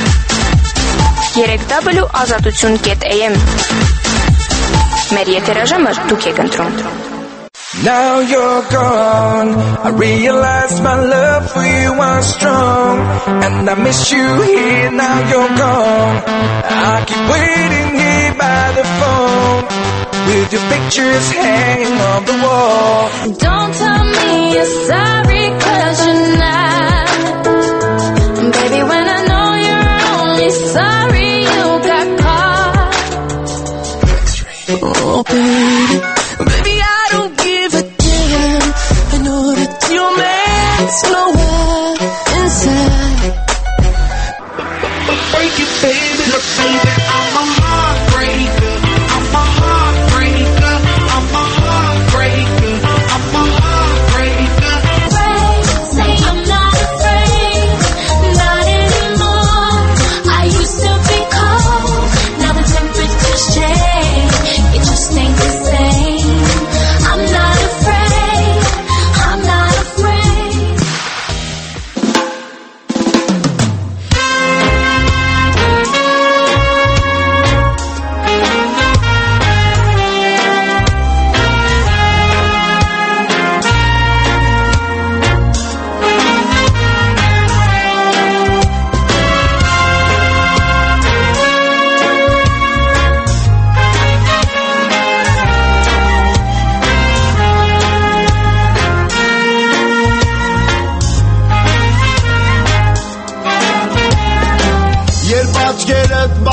երեք w ազատություն կետ am Մեր եթերաժամը դուք եք ընտրում։ Now you're gone, I realize my love for you was strong, and I miss you here, now you're gone. I keep waiting here by the phone, with your pictures hanging on the wall. Don't tell me you're sorry, cause you're not. Baby, when I know you're only sorry you got caught. Oh, baby, baby, I don't give a damn. I know that your man's nowhere inside. Break it, baby, look, baby, I'm a heartbreaker. I'm a heartbreaker. I'm a heartbreaker. I'm a heartbreaker. Say I'm not a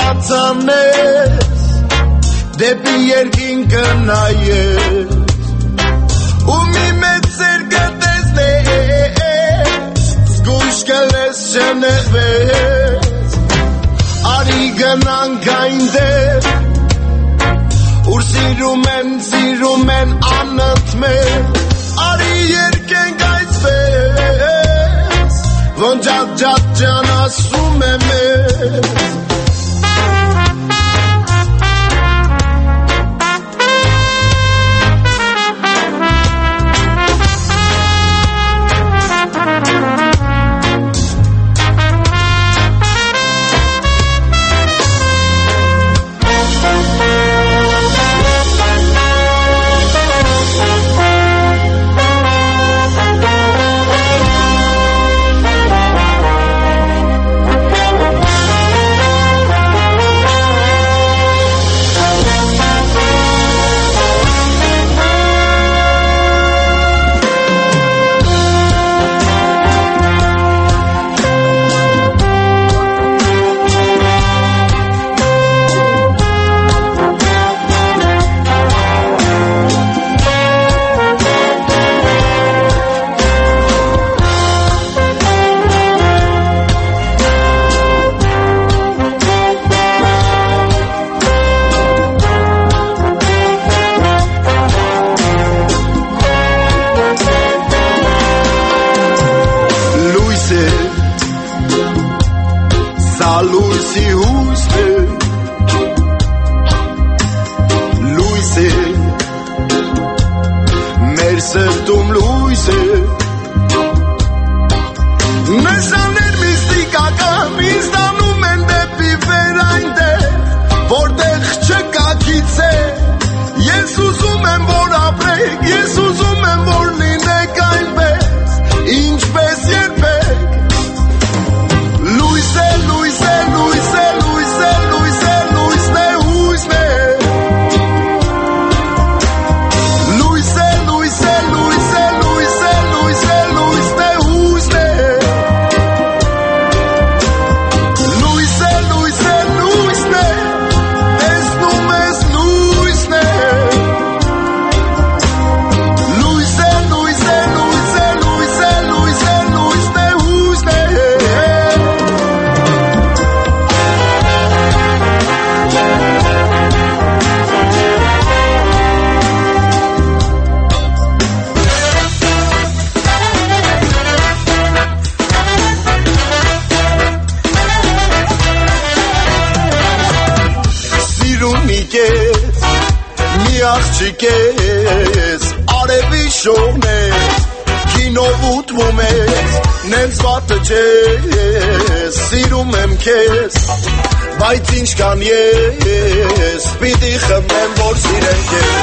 կբարձանես դեպի երկինքը նայես ու մի մեծ սեր կտեսնես զգույշ կլես չնեղվես արի գնանք այնտեղ ուր սիրում են սիրում են անընդմեր արի երկենք այսպես ոնց ջատ ջատ ջան ասում եմ ես աղջիկես արևի շողնես քինով ուտվում ես նենց վատը չես սիրում եմ քեզ բայց ինչ կան ես պիտի խմեմ որ սիրեմ քեզ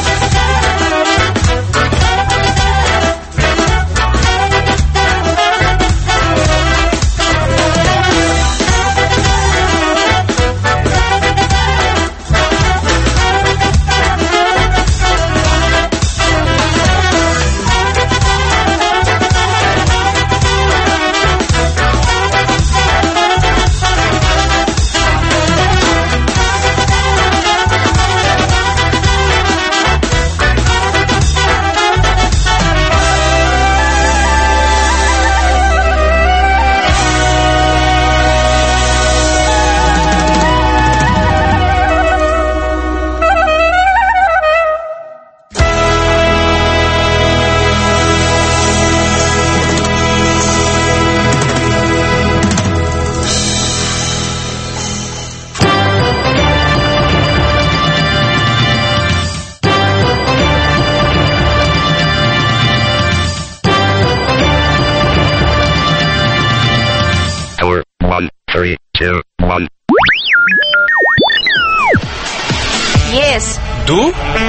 Ես Դու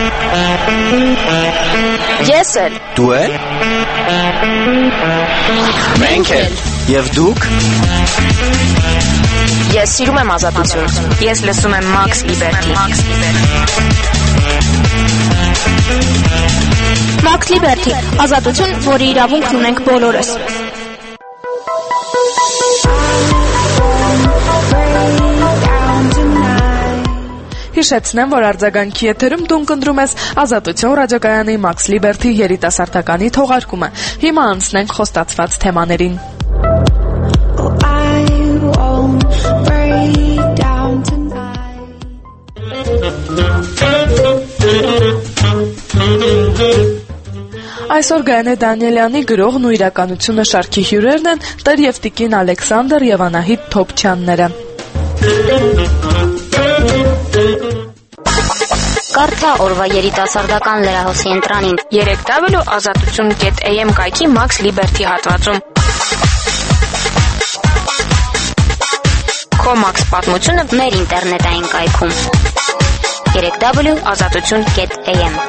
Ես էլ Դու էլ Մենք էլ Եվ դուք Ես սիրում եմ ազատություն Ես լսում եմ Max Liberty Max Liberty ազատություն, որի իրավունքն ունենք բոլորս Down tonight Հիշեցնեմ, որ արձագանքի եթերում դու կընտրում ես Ազատություն ռադիոկայանի Max Liberty երիտասարդականի թողարկումը։ Հիմա անցնենք խոստացված թեմաներին։ Այսօր Գայանե Դանիելյանի գրողն ու իրականությունը շարքի հյուրերն են Տեր եւ Տիկին Ալեքսանդր եւ Անահիտ Թոփչյանները։ Կարդա օրվա երիտասարդական լրահոսի ընտրանին երեք w ազատություն կետ a m կայքի Max Liberty հատվածում։ Քո Max պատմությունը մեր ինտերնետային կայքում երեք w ազատություն կետ a m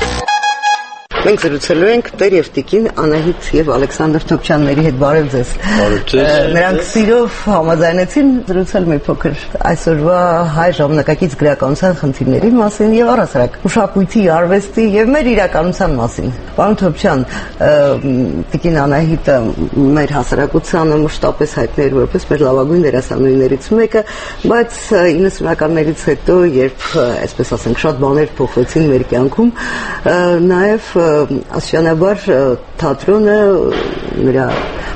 Մենք զրուցելու ենք Տեր եւ Տիկին Անահիտ եւ Ալեքսանդր Թոփչյանների հետ։ Բարև ձեզ։ Նրանք սիրով համաձայնեցին զրուցել մի փոքր այսօրվա հայ ժամանակակից գրականության խնդիրների մասին եւ առասարակ մշակույթի, արվեստի եւ մեր իրականության մասին։ Պարոն Թոփչյան, Տիկին Անահիտը մեր հասարակությանը մշտապես հայտնի էր որպես մեր լավագույն դերասանուհիներից մեկը, բայց իննսունականներից հետո, երբ այսպես ասենք շատ բաներ փոխվեցին մեր կյանքում, նաեւ Աստիճանաբար թատրոնը նրա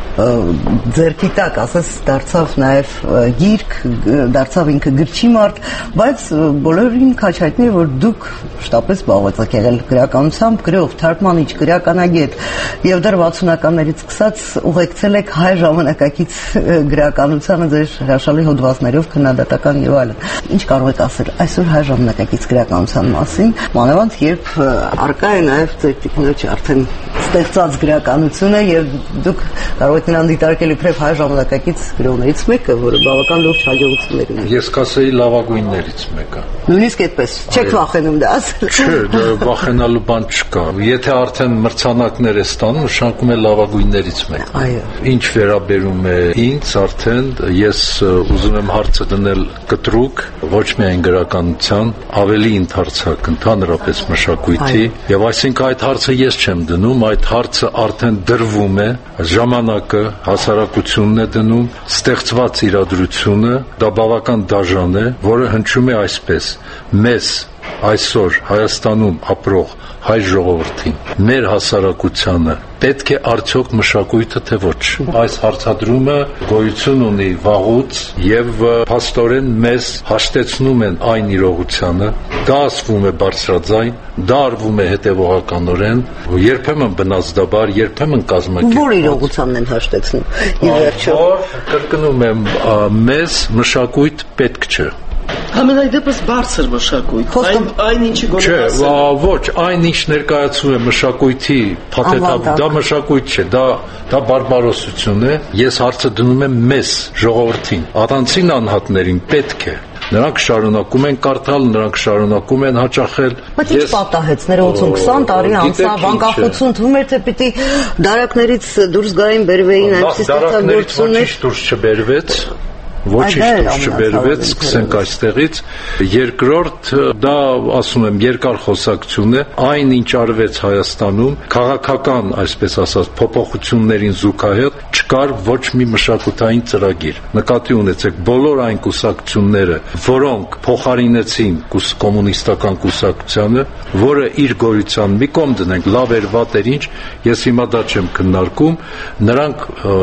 ձերքի տակ, ասես, դարձավ նաև գիրք, դարձավ ինքը գրչի մարդ, բայց բոլորին քաչ հայտնի է, որ դուք շտապես զբաղված եք եղել գրականությամբ, գրող, թարգմանիչ, գրականագետ, եւ դեռ վաթսունականներից սկսած ուղեկցել եք հայ ժամանակակից գրականությանը ձեր հրաշալի հոդվածներով, քննադատական եւ այլն։ Ինչ կարող եք ասել այսօր հայ ժամանակակից գրականության մասին, մանավանդ երբ արկա է նաև ձեր տիկնոջ արդեն ստեղծած գրականությունը եւ դուք կարող եք նրան դիտարկել իբրև հայ ժամանակակից գրողներից մեկը, որը բավական լուրջ հաջողություններ ունի։ Ես կասեի լավագույններից մեկը։ Նույնիսկ այդպես, չեք վախենում դա ասել։ Չէ, դա վախենալու բան չկա։ Եթե արդեն մրցանակներ է ստանում, նշանակում է լավագույններից մեկը։ Այո։ Ինչ վերաբերում է ինձ, արդեն ես ուզում եմ հարցը դնել կտրուկ, ոչ միայն գրականության, ավելի ընդհանրացակ, ընդհանրապես մշակույթի, եւ այսինքն այդ հարցը ես չեմ դնում, այդ հարցը արդեն դրվում է, ժամանակը հասարակությունն է դնում, ստեղծված իրադրությունը, դա բավական դաժան է, որը հնչում է այսպես. մեզ այսօր Հայաստանում ապրող հայ ժողովրդին, մեր հասարակությանը պետք է արդյոք մշակույթը թե ոչ։ Այս հարցադրումը գոյություն ունի վաղուց եւ փաստորեն մեզ հաշտեցնում են այն իրողությանը, դա ասվում է բարձրաձայն, դա արվում է հետևողականորեն, երբեմն բնազդաբար, երբեմն կազմակերպված։ Որ իրողությանն են հաշտեցնում։ Ի վերջո, կրկնում եմ, մեզ մշակույթ պետք չէ։ Համենայն դեպս բարձր մշակույթ, այն այն ինչի գոնե ասել։ Չէ, ոչ, այն ինչ ներկայացում է մշակույթի փաթեթավորը, դա մշակույթ չէ, դա դա բարբարոսություն է։ Ես հարցը դնում եմ մեզ, ժողովրդին, առանցին անհատներին պետք է։ Նրանք շարունակում են կարդալ, նրանք շարունակում են հաճախել։ Բայց ինչ պատահեց, ներողություն, քսան տարի անցավ, անկախություն թվում էր, թե պիտի դարակներից դուրս գային, բերվեին այնպես ստեղծագործություններ։ Դուրս չբերվեց։ Ոչինչ դուրս չբերվեց, սկսենք այստեղից։ Երկրորդ, դա ասում եմ, երկար խոսակցություն է, այն ինչ արվեց Հայաստանում, քաղաքական, այսպես ասած, փոփոխություններին զուգահեռ չկար ոչ մի մշակութային ծրագիր։ Նկատի ունեցեք, բոլոր այն կուսակցությունները, որոնք փոխարինեցին կոմունիստական կուսակցությանը, որը իր գոյության մի կողմ դնենք, լավ էր, վատ էր ինչ, ես հիմա դա չեմ քննարկում, նրանք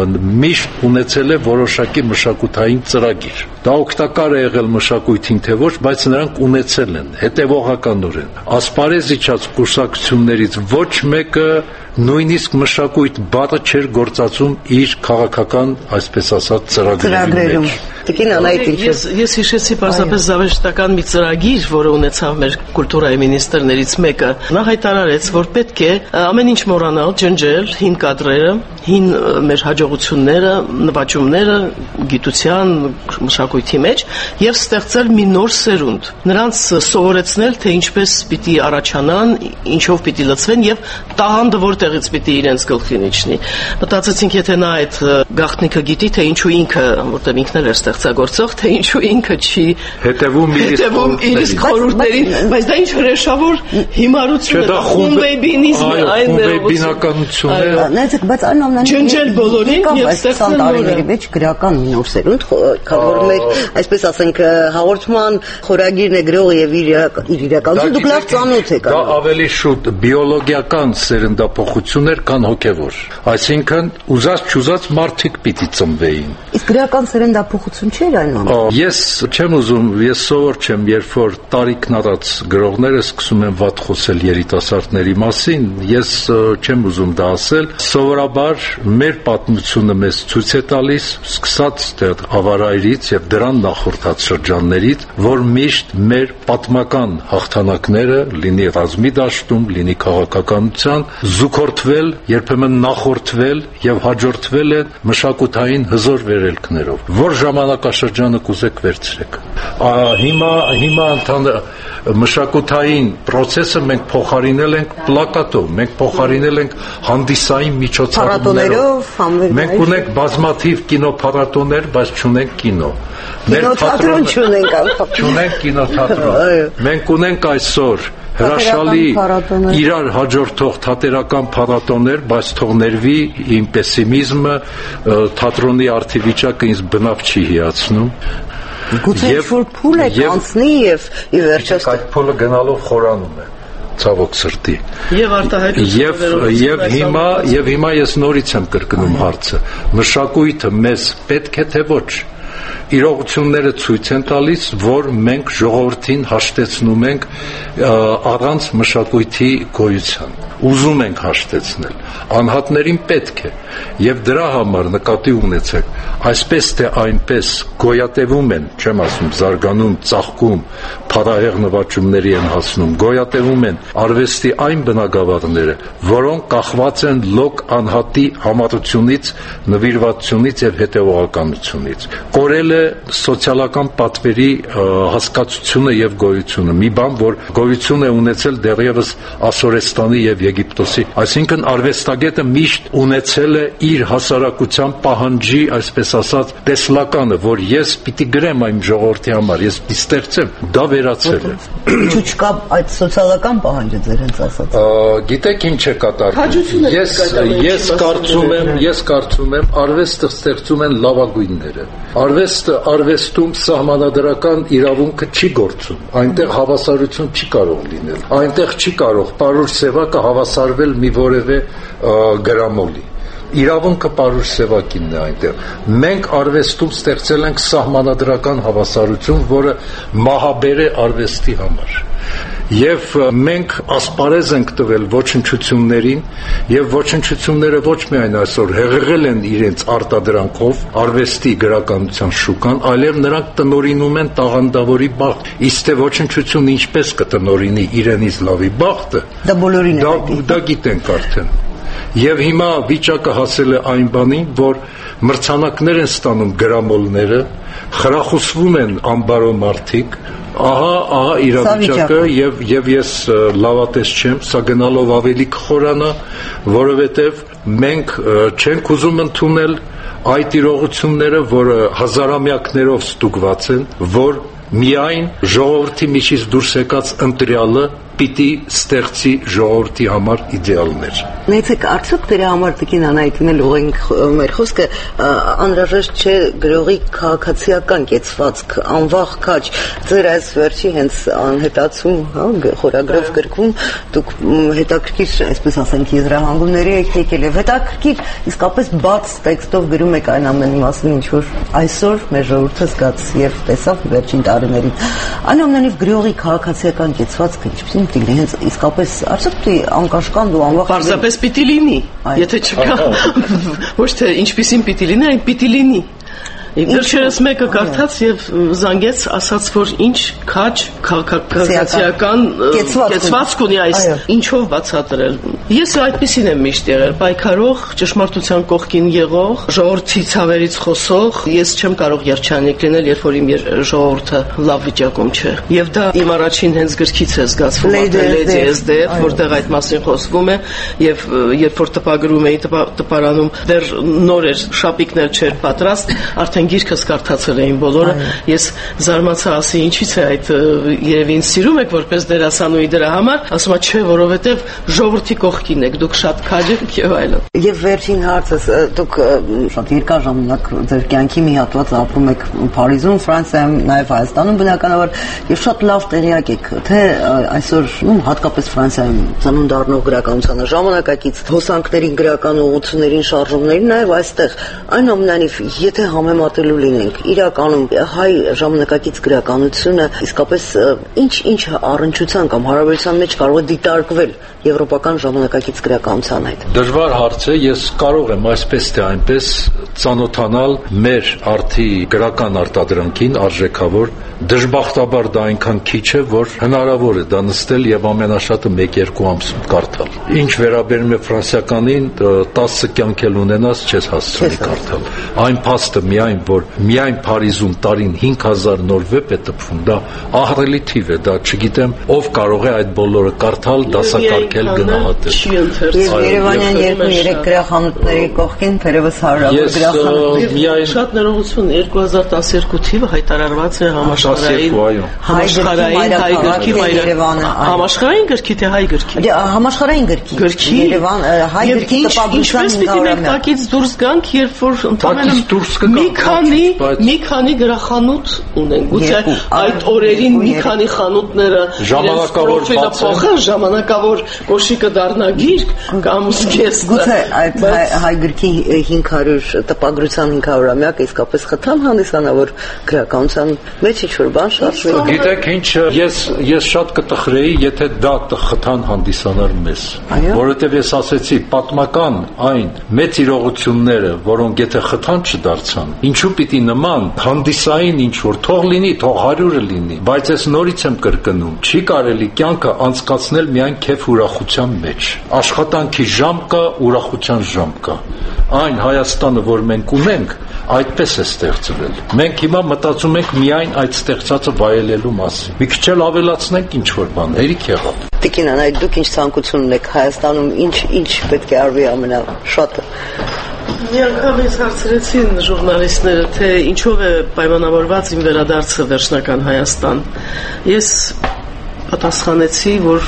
միշտ ունեցել է որոշակի մշակութային ծրագիր։ Դա օգտակար է եղել մշակույթին թե ոչ, բայց նրանք ունեցել են հետևողականորեն։ Ասպարեզ իջած կուսակցություններից ոչ մեկը նույնիսկ մշակույթ բառը չէր գործածում իր քաղաքական, այսպես ասած, ծրագրերում։ Տիկին Անահիտ, ես ես հիշեցի պարզապես զավեշտական մի ծրագիր, որը ունեցավ մեր կուլտուրայի մինիստրներից մեկը, նա հայտարարեց, որ պետք է ամեն ինչ մոռանալ, ջնջել հին կադրերը, հին մեր հաջողությունները, նվաճումները գիտության, մշակույթի մեջ եւ ստեղծել մի նոր սերունդ։ Նրանց սովորեցնել, թե ինչպես պիտի առաջանան, ինչով պիտի լցվեն եւ տաղանդը որտեղից պիտի իրենց գլխին իջնի։ Մտածեցինք, եթե նա այդ գաղտնիքը գիտի, թե ինչու ինքը, որտեղ ինքն էլ էր ստեղծագործող, թե ինչու ինքը չի հետևում իր իսկ խորհուրդներին, բայց դա ինչ հրեշավոր հիմարություն է, խումբեբինիզմ է, այն խումբեբինականություն է։ Նայեք, բայց այնուամենայնիվ ջնջել բոլորին եւ ստեղծել տարիների մեջ գրական մի նոր սերունդ, քանի որ մեր, այսպես ասենք, հաղորդման խորագիրն է գրողը եւ իր իրականությունը դուք լավ ծանոթ եք։ Դա ավելի շուտ բիոլոգիական սերնդափոխություն էր, քան հոգեվոր։ Այսինքն ուզած չուզած մարդիկ պիտի ծնվեին։ Իսկ գրական սերնդափոխություն չէր այնուամենայնիվ։ Ես չեմ ուզում, ես սովոր չեմ, երբ որ տարիքն առած գրողները սկսում են վատ խոսել երիտասարդների մասին, ես չեմ ուզում դա ասել, սովորաբար մեր պատմությունը մեզ ցույց է տալիս, սկսած ավարայրից եւ դրան նախորդած շրջաններից, որ միշտ մեր պատմական հաղթանակները, լինի ռազմի դաշտում, լինի քաղաքականության, զուգորդվել, երբեմն նախորդվել եւ հաջորդվել են մշակութային հզոր վերելքներով։ Որ ժամանակաշրջանը կուզեք վերցրեք։ Հիմա հիմա ընդհանուր մշակութային process-ը մենք փոխարինել ենք պլակատով, մենք փոխարինել ենք հանդիսային միջոցառումներով։ Մենք ունենք բազմաթիվ կինոփառատոներ, բայց չունենք կինո։ Կինոթատրոն չունենք անգամ։ Չունենք կինոթատրոն։ Մենք ունենք այսօր հրաշալի իրար հաջորդող թատերական փառատոներ, բայց թող ներվի իմ պեսիմիզմը, թատրոնի արդիվիճակը ինձ բնավ չի հիացնում։ Գուցե ինչ-որ փուլ է կանցնի եւ ի վերջո այդ փուլը գնալով խորանում է ցավոք սրտի։ Եվ արտահայտությունը եւ եւ հիմա եւ հիմա ես նորից եմ կրկնում հարցը։ Մշակույթը մեզ պետք է թե ոչ։ Իրողությունները ցույց են տալիս, որ մենք ժողովրդին հաշտեցնում ենք առանց մշակույթի գոյության։ Ուզում ենք հաշտեցնել, անհատներին պետք է, եւ դրա համար նկատի ունեցեք, այսպես թե այնպես գոյատևում են, չեմ ասում զարգանում, ծաղկում, փառահեղ նվաճումների են հասնում, գոյատևում են արվեստի այն բնագավառները, որոնք կախված են լոկ անհատի համառությունից, նվիրվածությունից եւ հետեւողականությունից։ Կորել է սոցիալական պատվերի հասկացությունը եւ գոյությունը, մի բան, որ գոյություն է ունեցել դեռևս Ասորեստանի եւ Եգիպտոսի, այսինքն արվեստագետը միշտ ունեցել է իր հասարակության պահանջի, այսպես ասած, տեսլականը, որ ես պիտի գրեմ այն ժողովրդի համար, ես պիտի ստեղծեմ, դա վերացել է։ Ինչու չկա այդ սոցիալական պահանջը ձեր հենց ասած։ Գիտեք ինչ է կատարվում։ Ես ես կարծում եմ, ես կարծում եմ արվեստը ստեղծում են լավագույնները։ Արվեստը արվեստում սահմանադրական իրավունքը չի գործում։ Այնտեղ հավասարություն չի կարող լինել։ Այնտեղ չի կարող պարուր սևակը հավասարվել մի որևէ գրամոլի։ Իրավունքը պարուր սևակինն է այնտեղ։ Մենք արվեստում ստեղծել ենք սահմանադրական հավասարություն, որը մահաբեր է արվեստի համար։ Եվ մենք ասպարեզ ենք տվել ոչնչություններին, եւ ոչնչությունները ոչ միայն այսօր հեղեղել են իրենց արտադրանքով արվեստի գրականության շուկան, այլև նրանք տնորինում են տաղանդավորի բախտ։ Իսկ թե ոչնչությունը ինչպես կտնորինի իրենից լավի բախտը, դա բոլորին է։ Դա գիտենք արդեն։ Եվ հիմա վիճակը հասել է այն բանին, որ մրցանակներ են ստանում գրամոլները, խրախուսվում են ամբարո մարդիկ, ահա ահա իրավիճակը եւ եւ ես լավատես չեմ, սա գնալով ավելի կխորանա, որովհետեւ մենք չենք ուզում ընդունել այդ իրողությունները, որը հազարամյակներով ստուգված են, որ միայն ժողովրդի միջից դուրս եկած ընտրյալը պիտի ստեղծի ժողովրդի համար իդեալներ։ Նայեցեք, արդյոք դրա համար տիկին Անահիտին էլ ուղենք մեր խոսքը անհրաժեշտ չէ գրողի քաղաքացիական կեցվածք, անվախ քաջ, ձեր այս վերջի հենց անհետացում, հա, խորագրով գրքում դուք հետաքրքիր, այսպես ասենք, եզրահանգումների եք եկել եւ հետաքրքիր իսկապես բաց տեքստով գրում եք այն ամենի մասին, ինչ որ այսօր մեր ժողովուրդը զգաց եւ տեսավ վերջին տարիներին։ Այնուամենայնիվ գրողի քաղաքացիական կեցվածքը ինչպես Տիգրան, հենց իսկապես արդյոք դի անկաշկանդ ու անվախ պարզապես պիտի լինի, եթե չկա ոչ թե ինչպիսին պիտի լինի, այն պիտի լինի։ Վերջերս մեկը կարդաց եւ զանգեց, ասաց, որ ինչ քաջ քաղաքացիական կեցվածք ունի այս ինչով բացատրել։ Ես այդպեսին եմ միշտ եղել, պայքարող, ճշմարտության կողքին եղող, ժողովրդի ցավերից խոսող, ես չեմ կարող երջանիկ լինել, երբ որ իմ ժողովուրդը լավ վիճակում չէ։ Եվ դա իմ առաջին հենց գրքից է զգացվում, Lady S D, որտեղ այդ մասին խոսվում է, եւ երբ որ տպագրում էի տպարանում, դեռ նոր էր, շապիկներ չէր պատրաստ, արդեն այն գիրքս կարդացել էին բոլորը։ Ես զարմացա, ասի ինչի՞ց է այդ երևի ինձ սիրում եք որպես դերասանուհի դրա համար, ասում է չէ, որովհետև ժողովրդի կողքին եք, դուք շատ քաջ եք եւ այլն։ Եվ վերջին հարցս, դուք շատ երկար ժամանակ ձեր կյանքի մի հատված ապրում եք Փարիզում, Ֆրանսիայում, նաեւ Հայաստանում բնականաբար, եւ շատ լավ տեղյակ եք, թե այսօր, ну, հատկապես Ֆրանսիայում ծնունդ առնող գրականության ժամանակակից հոսանքների գրական ուղղություններին, շարժումներին, նաեւ այստեղ այն ամենանիվ, եթե համեմատելու լինենք, իրականում հայ ժամանակակից գրականությունը իսկապես ինչ-ինչ առնչության կամ հարաբերության մեջ կարող է դիտարկվել եվրոպական ժամանակակից գրականության հետ։ Դժվար հարց է, ես կարող եմ այսպես թե այնպես ծանոթանալ մեր արդի գրական արտադրանքին արժեքավոր, դժբախտաբար դա այնքան քիչ է, որ հնարավոր է դա նստել եւ ամենաշատը մեկ-երկու ամսում կարդալ։ Ինչ վերաբերում է ֆրանսիականին, տասը կյանք էլ ունենաս չես հասցնի կարդալ։ Այն փաստը միայն, որ միայն Փարիզում տարին հինգ հազար նոր վեպ է տպվում, դա ահռելի թիվ է, դա չգիտեմ ով կարող է այդ բոլորը կարդալ, դասակարգել, գնահատել։ Եվ Երևանյան երկու-երեք գրախանութների կողքին թերևս հարյուրավոր գրախանութ։ Միայն շատ ներողություն, երկու հազար տասներկու թիվը հայտարարված է համաշխարհային համաշխարհային հայ գրքի մայրաքաղաք։ Համաշխարհային գրքի թե հայ գրքի։ Համաշխարհային գրքի։ Գրքի Երևան հայ գրքի տպագրության հինգ տակից դուրս գանք, երբ որ ընդհանրապես մի քանի մի քանի գրախանութ ունեն։ Գուցե այդ օրերին մի քանի խանութները ժամանակավոր փոխեն, ժամանակավոր կոշիկը դառնա գիրք կամ սկես։ Գուցե այդ հայ գրքի հինգ հարյուր տպագրության հինգ հարյուրամյակը իսկապես խթան հանդիսանա, որ գրականության մեջ ինչ-որ բան շարժվի։ Գիտեք ինչ, ես ես շատ կտխրեի, եթե դա խթան հանդիսանար մեզ, որովհետև ես ասեցի պատմական այն մեծ իրողությունները, որոնք եթե խթան չդարձան, ինչու պիտի նման հանդիսային ինչ-որ թող լինի, թող հարյուրը լինի, բայց ես նորից եմ կրկնում, չի կարելի կյանքը անցկացնել միայն քեֆ ուրախության մեջ։ Աշխատանքի ժամ կա, ուրախության ժամ կա։ Այն Հայաստանը, որ մենք ունենք, այդպես է ստեղծվել։ Մենք հիմա մտածում ենք միայն այդ ստեղծածը վայելելու մասին։ Մի քիչ էլ ավելացնենք ինչ-որ բան, հերիք եղավ։ Տիկին Անայ, դուք ինչ ցանկություն ունեք Հայաստանում, ինչ ինչ պետք է արվի ամենաշատը։ Մի անգամ ինձ հարցրեցին ժուրնալիստները, թե ինչով է պայմանավորված իմ վերադարձը վերջնական Հայաստան։ Ես պատասխանեցի, որ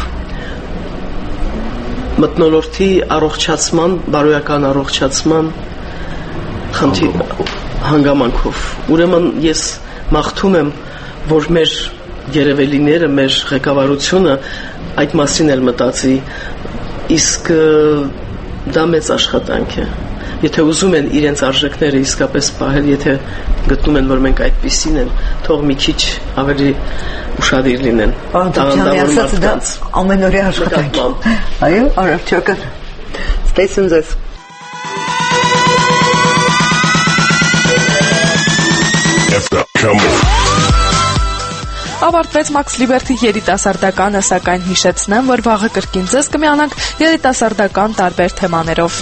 մթնոլորտի առողջացման, բարոյական առողջացման խնդիր հանգամանքով։ Ուրեմն ես մաղթում եմ, որ մեր երևելիները, մեր ղեկավարությունը այդ մասին էլ մտածի, իսկ դա մեծ աշխատանք է։ Եթե ուզում են իրենց արժեքները իսկապես պահել, եթե գտնում են, որ մենք այդպիսին են, թող մի քիչ ավելի ուշադիր լինեն։ Տաղանդավոր մարդկանց ամենօրյա աշխատանք։ Այո, առողջական։ Ստեսուն ձեզ։ Ավարտվեց Max Liberty երիտասարդականը, սակայն հիշեցնեմ, որ վաղը կրկին ձեզ կմիանանք երիտասարդական տարբեր թեմաներով։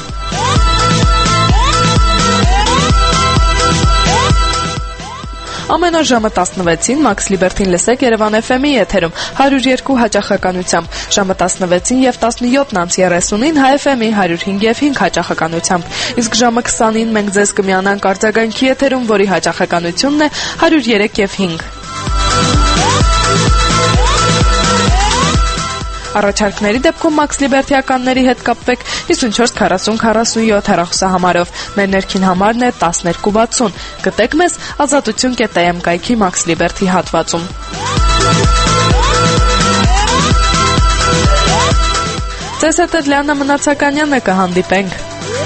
Ամեն օր ժամը տասնվեցին Max Liberty-ն լսեք Երևան էֆ էմ-ի եթերում հարյուր երկու հաճախականությամբ, ժամը տասնվեցին եւ տասնյոթ անց երեսունին Հայ էֆ էմ-ի հարյուր հինգ եւ հինգ հաճախականությամբ, իսկ ժամը քսանին մենք ձեզ կմիանանք արձագանքի եթերում, որի հաճախականությունն է հարյուր երեք եւ հինգ։ Առաջարկների դեպքում Max Liberty-ականների հետ կապվեք հիսունչորս քառասուն քառասունյոթ հեռախոսահամարով, մեր ներքին համարն է տասներկու վաթսուն, գտեք մեզ ազատություն կետ է էմ կայքի Max Liberty հատվածում։ Ձեզ հետ Լիանա Մնացականյանը, կհանդիպենք։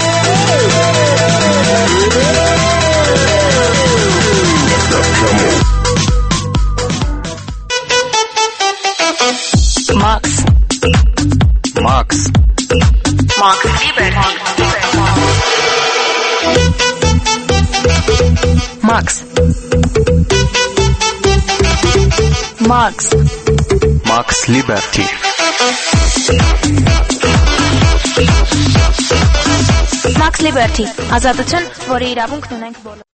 Max Max Max Liberty Max Max Max Liberty Max Liberty ազատություն, որի իրավունքն ունենք բոլորը։